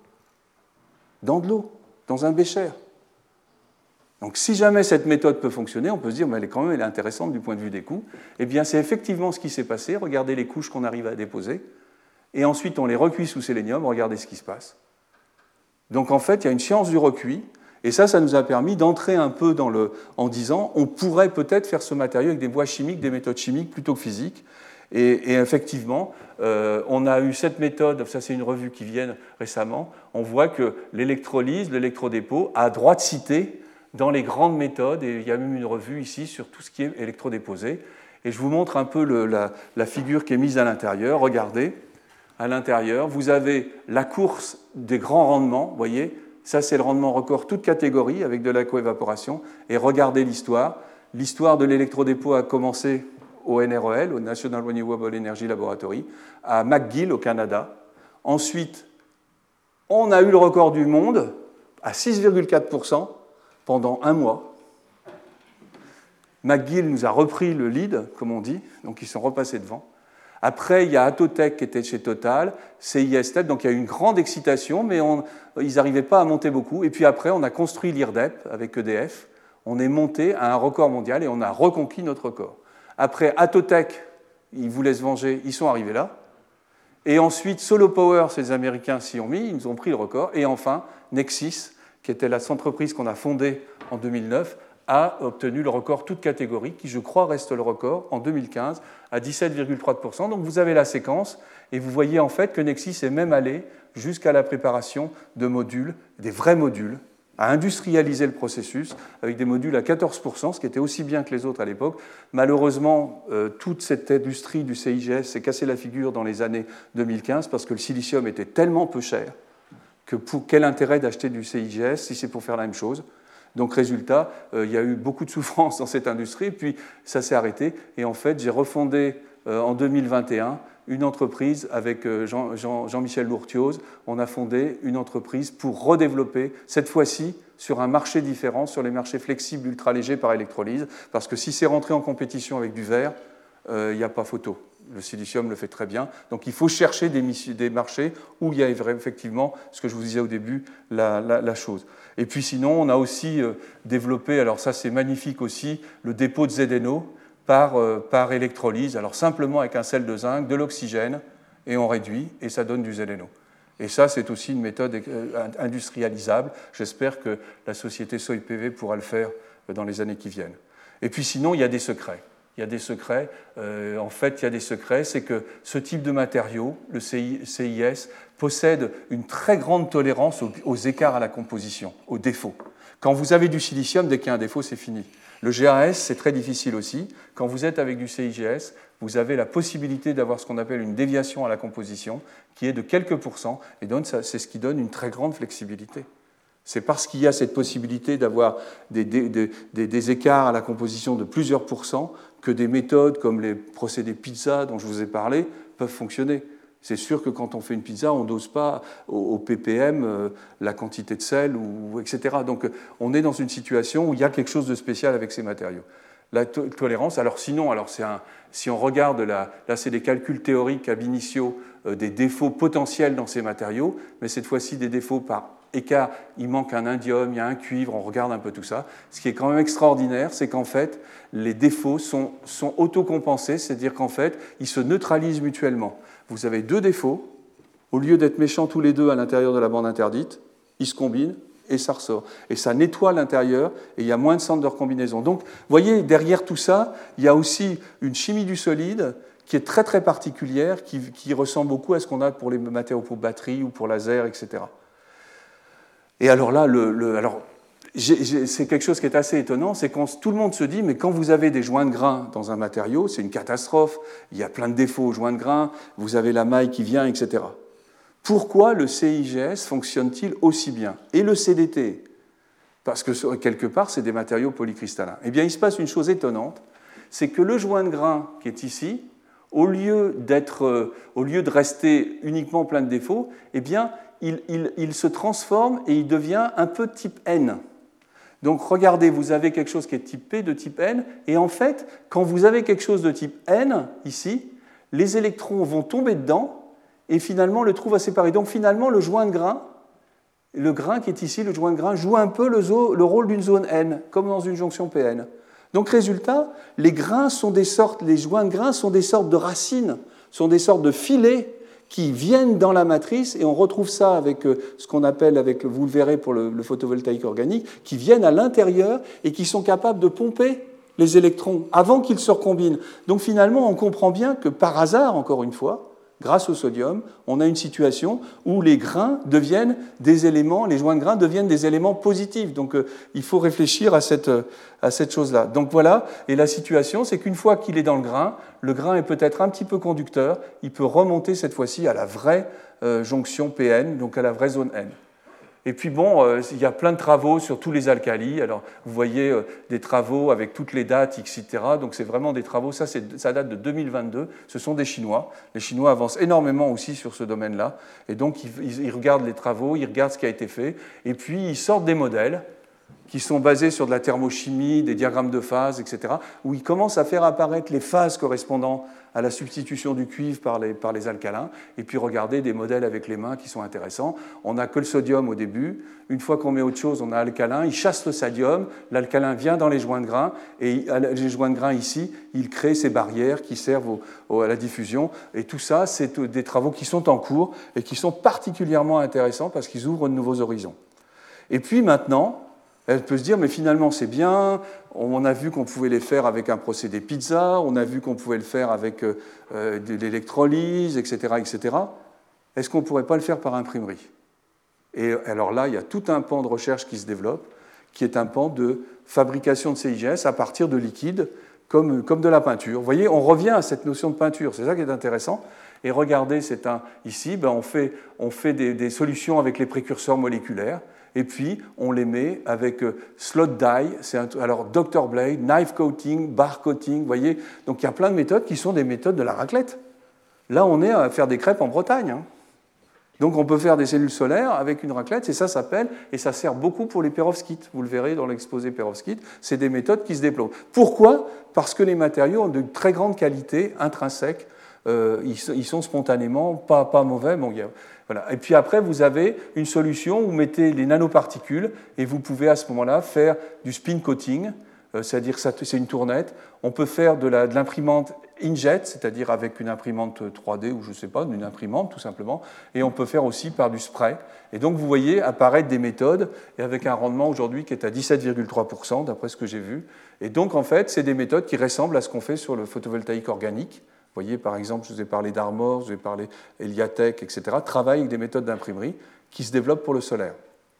Dans un bécher. Donc si jamais cette méthode peut fonctionner, on peut se dire, mais elle est intéressante du point de vue des coûts. Eh bien, c'est effectivement ce qui s'est passé. Regardez les couches qu'on arrive à déposer. Et ensuite, on les recuit sous sélénium. Regardez ce qui se passe. Donc, en fait, il y a une science du recuit. Et ça nous a permis d'entrer un peu en disant, on pourrait peut-être faire ce matériau avec des voies chimiques, des méthodes chimiques plutôt que physiques. Et effectivement, on a eu cette méthode, ça c'est une revue qui vient récemment, on voit que l'électrolyse, l'électrodépôt a droit de citer dans les grandes méthodes, et il y a même une revue ici sur tout ce qui est électrodéposé. Et je vous montre un peu la figure qui est mise à l'intérieur. Regardez, à l'intérieur, vous avez la course des grands rendements, vous voyez, ça c'est le rendement record, toute catégorie, avec de la coévaporation, et regardez l'histoire. L'histoire de l'électrodépôt a commencé au NREL, au National Renewable Energy Laboratory, à McGill, au Canada. Ensuite, on a eu le record du monde à 6,4% pendant un mois. McGill nous a repris le lead, comme on dit, donc ils sont repassés devant. Après, il y a Atotech qui était chez Total, CIS TEP, donc il y a eu une grande excitation, mais ils n'arrivaient pas à monter beaucoup. Et puis après, on a construit l'IRDEP avec EDF, on est monté à un record mondial et on a reconquis notre record. Après, Atotech, ils voulaient se venger, ils sont arrivés là. Et ensuite, Solo Power, ces Américains s'y ont mis, ils nous ont pris le record. Et enfin, Nexis, qui était la entreprise qu'on a fondée en 2009, a obtenu le record toute catégorie, qui je crois reste le record en 2015, à 17,3%. Donc vous avez la séquence, et vous voyez en fait que Nexis est même allé jusqu'à la préparation de modules, des vrais modules, à industrialiser le processus avec des modules à 14%, ce qui était aussi bien que les autres à l'époque. Malheureusement, toute cette industrie du CIGS s'est cassée la figure dans les années 2015 parce que le silicium était tellement peu cher que quel intérêt d'acheter du CIGS si c'est pour faire la même chose. Donc, résultat, il y a eu beaucoup de souffrance dans cette industrie, puis ça s'est arrêté. Et en fait, j'ai refondé en 2021 une entreprise avec Jean-Michel Lourtiose. On a fondé une entreprise pour redévelopper, cette fois-ci, sur un marché différent, sur les marchés flexibles ultra-légers par électrolyse, parce que si c'est rentré en compétition avec du verre, il n'y a pas photo. Le silicium le fait très bien. Donc il faut chercher des marchés où il y a effectivement, ce que je vous disais au début, la chose. Et puis sinon, on a aussi développé, alors ça c'est magnifique aussi, le dépôt de ZNO par électrolyse. Alors simplement avec un sel de zinc, de l'oxygène, et on réduit, et ça donne du ZNO. Et ça, c'est aussi une méthode industrialisable. J'espère que la société SOIPV pourra le faire dans les années qui viennent. Et puis sinon, il y a des secrets. Il y a des secrets. En fait, il y a des secrets. C'est que ce type de matériau, le CIS, possède une très grande tolérance aux écarts à la composition, aux défauts. Quand vous avez du silicium, dès qu'il y a un défaut, c'est fini. Le GAS, c'est très difficile aussi. Quand vous êtes avec du CIGS, vous avez la possibilité d'avoir ce qu'on appelle une déviation à la composition, qui est de quelques pourcents, et donc c'est ce qui donne une très grande flexibilité. C'est parce qu'il y a cette possibilité d'avoir des écarts à la composition de plusieurs pourcents que des méthodes comme les procédés pizza dont je vous ai parlé peuvent fonctionner. C'est sûr que quand on fait une pizza, on ne dose pas au ppm la quantité de sel, etc. Donc on est dans une situation où il y a quelque chose de spécial avec ces matériaux. La tolérance, si on regarde, là c'est des calculs théoriques ab initio des défauts potentiels dans ces matériaux, mais cette fois-ci des défauts par écart, il manque un indium, il y a un cuivre, on regarde un peu tout ça. Ce qui est quand même extraordinaire, c'est qu'en fait, les défauts sont autocompensés, c'est-à-dire qu'en fait, ils se neutralisent mutuellement. Vous avez deux défauts, au lieu d'être méchants tous les deux à l'intérieur de la bande interdite, ils se combinent et ça ressort. Et ça nettoie l'intérieur et il y a moins de centres de recombinaison. Donc, vous voyez, derrière tout ça, il y a aussi une chimie du solide qui est très très particulière, qui ressemble beaucoup à ce qu'on a pour les matériaux pour batterie ou pour laser, etc. Et alors là, c'est quelque chose qui est assez étonnant, c'est quand tout le monde se dit, mais quand vous avez des joints de grains dans un matériau, c'est une catastrophe, il y a plein de défauts aux joints de grains, vous avez la maille qui vient, etc. Pourquoi le CIGS fonctionne-t-il aussi bien? Et le CDT? Parce que quelque part, c'est des matériaux polycristallins. Eh bien, il se passe une chose étonnante, c'est que le joint de grains qui est ici, au lieu de rester uniquement plein de défauts, eh bien, il se transforme et il devient un peu type N. Donc regardez, vous avez quelque chose qui est type P, de type N, et en fait, quand vous avez quelque chose de type N, ici, les électrons vont tomber dedans, et finalement le trou va séparer. Donc finalement, le joint de grain, le grain qui est ici, le joint de grain, joue un peu le rôle d'une zone N, comme dans une jonction PN. Donc résultat, les joints de grains sont des sortes de racines, sont des sortes de filets qui viennent dans la matrice, et on retrouve ça avec ce qu'on appelle, vous le verrez pour le photovoltaïque organique, qui viennent à l'intérieur et qui sont capables de pomper les électrons avant qu'ils se recombinent. Donc finalement, on comprend bien que par hasard, encore une fois, grâce au sodium, on a une situation où les grains deviennent des éléments, les joints de grains deviennent des éléments positifs. Donc il faut réfléchir à cette chose-là. Donc voilà, et la situation, c'est qu'une fois qu'il est dans le grain est peut-être un petit peu conducteur, il peut remonter cette fois-ci à la vraie jonction PN, donc à la vraie zone N. Et puis bon, il y a plein de travaux sur tous les alcalis. Alors, vous voyez des travaux avec toutes les dates, etc. Donc, c'est vraiment des travaux. Ça date de 2022. Ce sont des Chinois. Les Chinois avancent énormément aussi sur ce domaine-là. Et donc, ils regardent les travaux, ils regardent ce qui a été fait. Et puis, ils sortent des modèles qui sont basés sur de la thermochimie, des diagrammes de phase, etc., où ils commencent à faire apparaître les phases correspondant à la substitution du cuivre par les alcalins, et puis regarder des modèles avec les mains qui sont intéressants. On n'a que le sodium au début. Une fois qu'on met autre chose, on a alcalin. Il chasse le sodium. L'alcalin vient dans les joints de grains, et les joints de grains ici, ils créent ces barrières qui servent à la diffusion. Et tout ça, c'est des travaux qui sont en cours et qui sont particulièrement intéressants parce qu'ils ouvrent de nouveaux horizons. Et puis maintenant, elle peut se dire, mais finalement, c'est bien, on a vu qu'on pouvait les faire avec un procédé pizza, on a vu qu'on pouvait le faire avec de l'électrolyse, etc., etc. Est-ce qu'on ne pourrait pas le faire par imprimerie? Et alors là, il y a tout un pan de recherche qui se développe, qui est un pan de fabrication de CIGS à partir de liquides, comme de la peinture. Vous voyez, on revient à cette notion de peinture, c'est ça qui est intéressant. Et regardez, ici, on fait des solutions avec les précurseurs moléculaires, et puis on les met avec slot dye, alors Dr. Blade, knife coating, bar coating, vous voyez. Donc il y a plein de méthodes qui sont des méthodes de la raclette. Là, on est à faire des crêpes en Bretagne. Donc on peut faire des cellules solaires avec une raclette, et ça s'appelle, et ça sert beaucoup pour les perovskites. Vous le verrez dans l'exposé perovskite, c'est des méthodes qui se déploient. Pourquoi? Parce que les matériaux ont de très grande qualité intrinsèque. Ils sont spontanément pas mauvais. Bon, voilà. Et puis après, vous avez une solution où vous mettez les nanoparticules et vous pouvez à ce moment-là faire du spin coating, c'est-à-dire que c'est une tournette. On peut faire de l'imprimante inkjet, c'est-à-dire avec une imprimante 3D ou je ne sais pas, une imprimante tout simplement, et on peut faire aussi par du spray. Et donc vous voyez apparaître des méthodes et avec un rendement aujourd'hui qui est à 17,3% d'après ce que j'ai vu. Et donc en fait, c'est des méthodes qui ressemblent à ce qu'on fait sur le photovoltaïque organique. Vous voyez, par exemple, je vous ai parlé d'Armor, je vous ai parlé d'Eliatech, etc., travaillent avec des méthodes d'imprimerie qui se développent pour le solaire.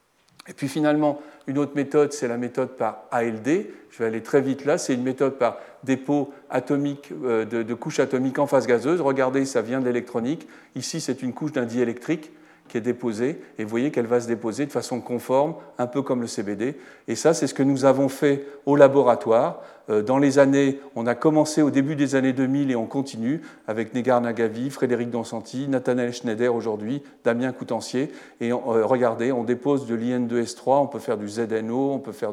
Et puis finalement, une autre méthode, c'est la méthode par ALD. Je vais aller très vite là. C'est une méthode par dépôt atomique, de couches atomiques en phase gazeuse. Regardez, ça vient de l'électronique. Ici, c'est une couche d'un diélectrique qui est déposée, et vous voyez qu'elle va se déposer de façon conforme, un peu comme le CBD. Et ça, c'est ce que nous avons fait au laboratoire. Dans les années, on a commencé au début des années 2000 et on continue avec Negar Nagavi, Frédéric Donsanti, Nathanaël Schneider aujourd'hui, Damien Coutancier. Et regardez, on dépose de l'IN2S3, on peut faire du ZNO, on peut faire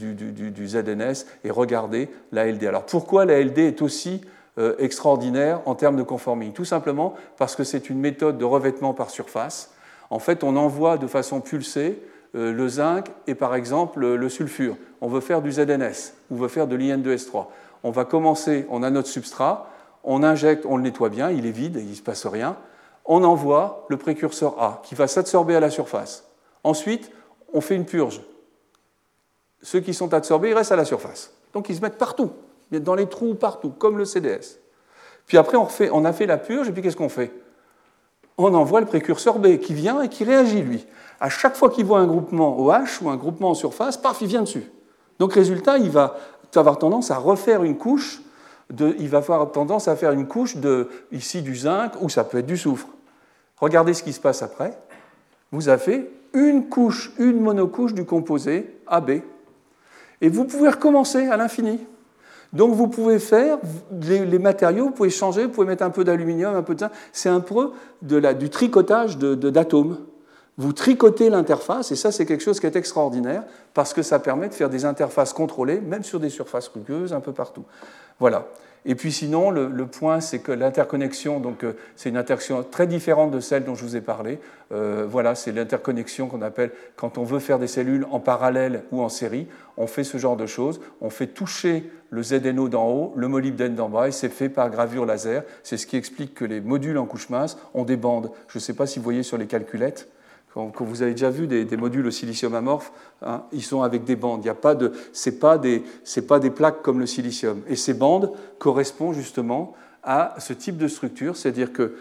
du ZNS, et regardez la LD. Alors pourquoi la LD est aussi extraordinaire en termes de conforming? Tout simplement parce que c'est une méthode de revêtement par surface. En fait, on envoie de façon pulsée le zinc et par exemple le sulfure. On veut faire du ZNS, ou on veut faire de l'IN2S3. On va commencer, on a notre substrat, on injecte, on le nettoie bien, il est vide, il ne se passe rien. On envoie le précurseur A qui va s'absorber à la surface. Ensuite, on fait une purge. Ceux qui sont adsorbés, ils restent à la surface. Donc ils se mettent partout, dans les trous partout, comme le CDS. Puis après, on a fait la purge, et puis qu'est-ce qu'on fait? On envoie le précurseur B qui vient et qui réagit, lui. À chaque fois qu'il voit un groupement OH ou un groupement en surface, paf, il vient dessus. Donc résultat, il va avoir tendance à refaire une couche, il va avoir tendance à faire une couche ici du zinc, ou ça peut être du soufre. Regardez ce qui se passe après. Vous avez une monocouche du composé AB. Et vous pouvez recommencer à l'infini. Donc vous pouvez faire les matériaux, vous pouvez changer, vous pouvez mettre un peu d'aluminium, un peu de zinc. C'est un peu du tricotage d'atomes. Vous tricotez l'interface, et ça c'est quelque chose qui est extraordinaire, parce que ça permet de faire des interfaces contrôlées, même sur des surfaces rugueuses, un peu partout. Voilà. Et puis sinon, le point, c'est que l'interconnexion, donc c'est une interconnexion très différente de celle dont je vous ai parlé. Voilà, c'est l'interconnexion qu'on appelle, quand on veut faire des cellules en parallèle ou en série, on fait ce genre de choses. On fait toucher le ZNO d'en haut, le molybdène d'en bas, et c'est fait par gravure laser. C'est ce qui explique que les modules en couche mince ont des bandes. Je ne sais pas si vous voyez sur les calculettes. Quand vous avez déjà vu des modules au silicium amorphe, hein, ils sont avec des bandes. Ce n'est pas des plaques comme le silicium. Et ces bandes correspondent justement à ce type de structure, c'est-à-dire que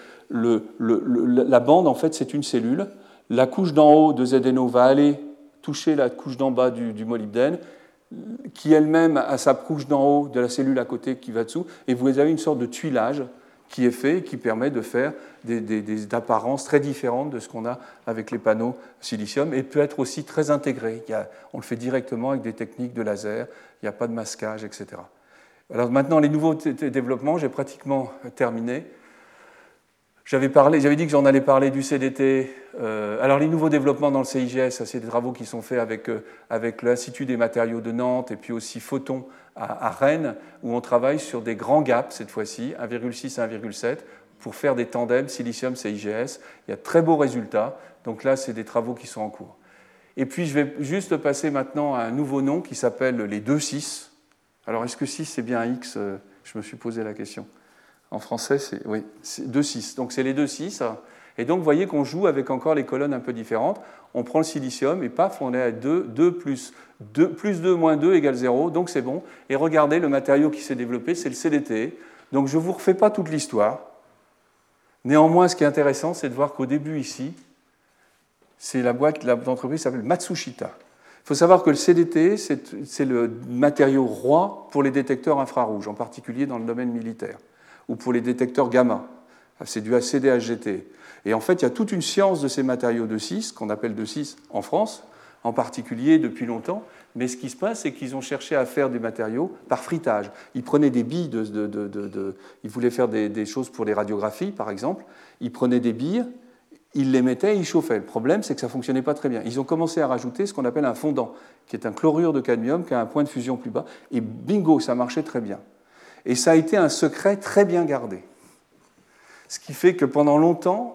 la bande, en fait, c'est une cellule. La couche d'en haut de ZNO va aller toucher la couche d'en bas du molybdène, qui elle-même a sa couche d'en haut de la cellule à côté qui va dessous, et vous avez une sorte de tuilage qui est fait et qui permet de faire des apparences très différentes de ce qu'on a avec les panneaux silicium, et peut être aussi très intégré. On le fait directement avec des techniques de laser, il n'y a pas de masquage, etc. Alors maintenant, les nouveaux développements, j'ai pratiquement terminé. J'avais dit que j'en allais parler du CDT. Alors les nouveaux développements dans le CIGS, ça, c'est des travaux qui sont faits avec l'Institut des matériaux de Nantes et puis aussi Photon à Rennes, où on travaille sur des grands gaps cette fois-ci, 1,6 à 1,7, pour faire des tandems silicium-CIGS. Il y a de très beaux résultats. Donc là, c'est des travaux qui sont en cours. Et puis je vais juste passer maintenant à un nouveau nom qui s'appelle les 2,6. Alors est-ce que 6 c'est bien un X? Je me suis posé la question. En français, c'est 2,6. Donc c'est les 2,6. Et donc vous voyez qu'on joue avec encore les colonnes un peu différentes. On prend le silicium et paf, on est à 2 plus 2 moins 2 égale 0. Donc c'est bon. Et regardez, le matériau qui s'est développé, c'est le CDT. Donc je ne vous refais pas toute l'histoire. Néanmoins, ce qui est intéressant, c'est de voir qu'au début ici, c'est l'entreprise qui s'appelle Matsushita. Il faut savoir que le CDT, c'est le matériau roi pour les détecteurs infrarouges, en particulier dans le domaine militaire, ou pour les détecteurs gamma. C'est du CDHGT. Et en fait, il y a toute une science de ces matériaux 2,6, qu'on appelle 2,6 en France, en particulier depuis longtemps. Mais ce qui se passe, c'est qu'ils ont cherché à faire des matériaux par fritage. Ils prenaient des billes ils voulaient faire des choses pour les radiographies, par exemple. Ils prenaient des billes, ils les mettaient et ils chauffaient. Le problème, c'est que ça ne fonctionnait pas très bien. Ils ont commencé à rajouter ce qu'on appelle un fondant, qui est un chlorure de cadmium, qui a un point de fusion plus bas. Et bingo, ça marchait très bien. Et ça a été un secret très bien gardé. Ce qui fait que pendant longtemps,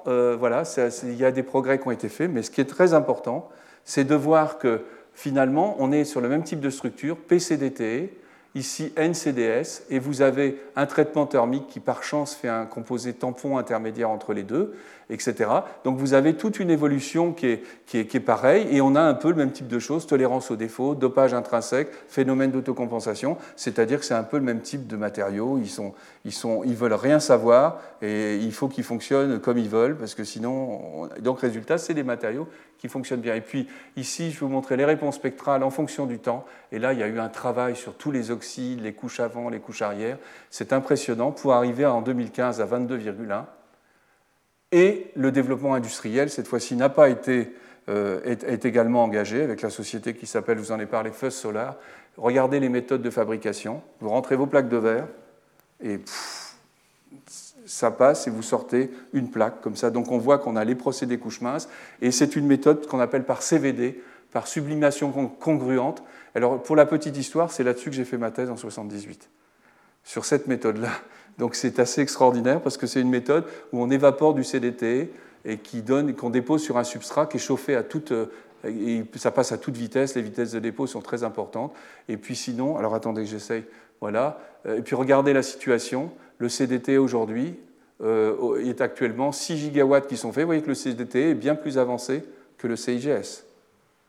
il y a des progrès qui ont été faits, mais ce qui est très important, c'est de voir que finalement, on est sur le même type de structure, PCDT, ici NCDS, et vous avez un traitement thermique qui par chance fait un composé tampon intermédiaire entre les deux, etc. Donc vous avez toute une évolution qui est pareille, et on a un peu le même type de choses, tolérance aux défauts, dopage intrinsèque, phénomène d'autocompensation, c'est-à-dire que c'est un peu le même type de matériaux, ils veulent rien savoir, et il faut qu'ils fonctionnent comme ils veulent, parce que sinon, donc résultat, c'est des matériaux qui fonctionnent bien. Et puis ici, je vais vous montrer les réponses spectrales en fonction du temps, et là, il y a eu un travail sur tous les oxydes, les couches avant, les couches arrière, c'est impressionnant, pour arriver en 2015 à 22,1. Et le développement industriel, cette fois-ci, n'a pas été est également engagé avec la société qui s'appelle, je vous en ai parlé, Fuzz Solar. Regardez les méthodes de fabrication. Vous rentrez vos plaques de verre et ça passe et vous sortez une plaque comme ça. Donc on voit qu'on a les procédés couches minces et c'est une méthode qu'on appelle par CVD, par sublimation congruente. Alors pour la petite histoire, c'est là-dessus que j'ai fait ma thèse en 1978, sur cette méthode-là. Donc c'est assez extraordinaire parce que c'est une méthode où on évapore du CDT et qu'on dépose sur un substrat qui est chauffé à toute... Et ça passe à toute vitesse, les vitesses de dépôt sont très importantes. Et puis sinon, alors attendez que j'essaye, voilà. Et puis regardez la situation, le CDT aujourd'hui est actuellement 6 gigawatts qui sont faits. Vous voyez que le CDT est bien plus avancé que le CIGS.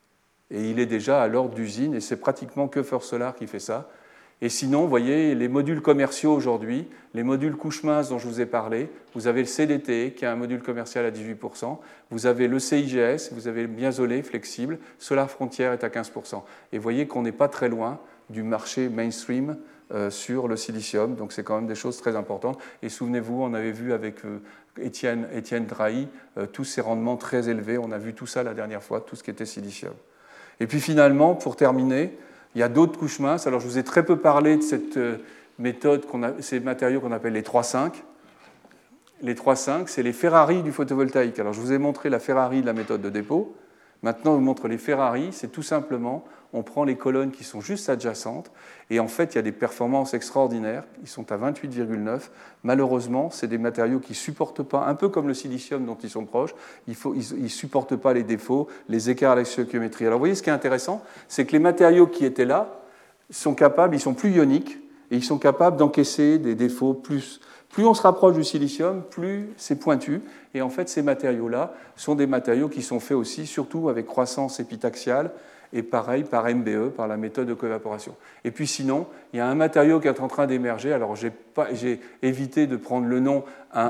Et il est déjà à l'ordre d'usine, et c'est pratiquement que First Solar qui fait ça. Et sinon, vous voyez, les modules commerciaux aujourd'hui, les modules couche mince dont je vous ai parlé, vous avez le CDT, qui a un module commercial à 18%, vous avez le CIGS, vous avez le Biazolé flexible, Solar Frontier est à 15%. Et vous voyez qu'on n'est pas très loin du marché mainstream sur le silicium, donc c'est quand même des choses très importantes. Et souvenez-vous, on avait vu avec Étienne Drahi tous ces rendements très élevés, on a vu tout ça la dernière fois, tout ce qui était silicium. Et puis finalement, pour terminer, il y a d'autres couches minces. Alors je vous ai très peu parlé de cette méthode, ces matériaux qu'on appelle les 3,5. Les 3,5, c'est les Ferrari du photovoltaïque. Alors je vous ai montré la Ferrari de la méthode de dépôt. Maintenant, je vous montre les Ferrari. C'est tout simplement, on prend les colonnes qui sont juste adjacentes, et en fait, il y a des performances extraordinaires. Ils sont à 28,9. Malheureusement, c'est des matériaux qui ne supportent pas, un peu comme le silicium dont ils sont proches, ils ne supportent pas les défauts, les écarts à la stoichiométrie. Alors, vous voyez, ce qui est intéressant, c'est que les matériaux qui étaient là sont capables, ils sont plus ioniques, et ils sont capables d'encaisser des défauts plus. Plus on se rapproche du silicium, plus c'est pointu. Et en fait, ces matériaux-là sont des matériaux qui sont faits aussi, surtout avec croissance épitaxiale, et pareil par MBE, par la méthode de coévaporation. Et puis sinon, il y a un matériau qui est en train d'émerger. Alors j'ai évité de prendre le nom, un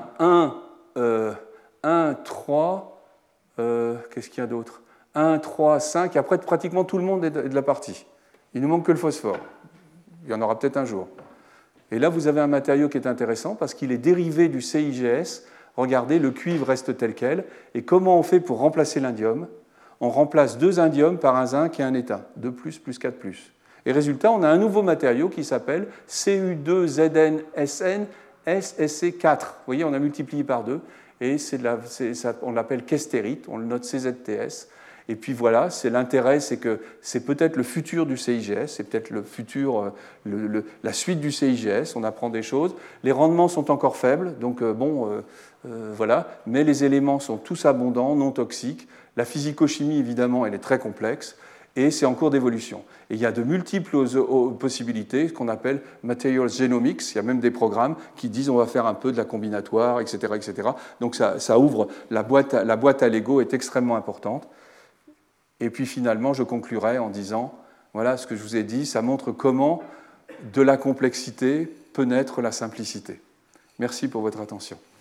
3, qu'est-ce qu'il y a d'autre 1, 3, 5, et après pratiquement tout le monde est de la partie. Il ne manque que le phosphore. Il y en aura peut-être un jour. Et là, vous avez un matériau qui est intéressant parce qu'il est dérivé du CIGS. Regardez, le cuivre reste tel quel. Et comment on fait pour remplacer l'indium ? On remplace 2 indiums par un zinc et un étain, 2+, plus 4+. Et résultat, on a un nouveau matériau qui s'appelle Cu2ZnSn SSC4. Vous voyez, on a multiplié par 2, et on l'appelle kestérite, on le note CZTS. Et puis voilà, l'intérêt, c'est que c'est peut-être le futur du CIGS, c'est peut-être le futur, la suite du CIGS, on apprend des choses. Les rendements sont encore faibles, donc voilà, mais les éléments sont tous abondants, non toxiques. La physico-chimie, évidemment, elle est très complexe, et c'est en cours d'évolution. Et il y a de multiples possibilités, ce qu'on appelle materials genomics. Il y a même des programmes qui disent on va faire un peu de la combinatoire, etc. etc. Donc ça ouvre, la boîte à Lego est extrêmement importante. Et puis finalement, je conclurai en disant, voilà ce que je vous ai dit, ça montre comment de la complexité peut naître la simplicité. Merci pour votre attention.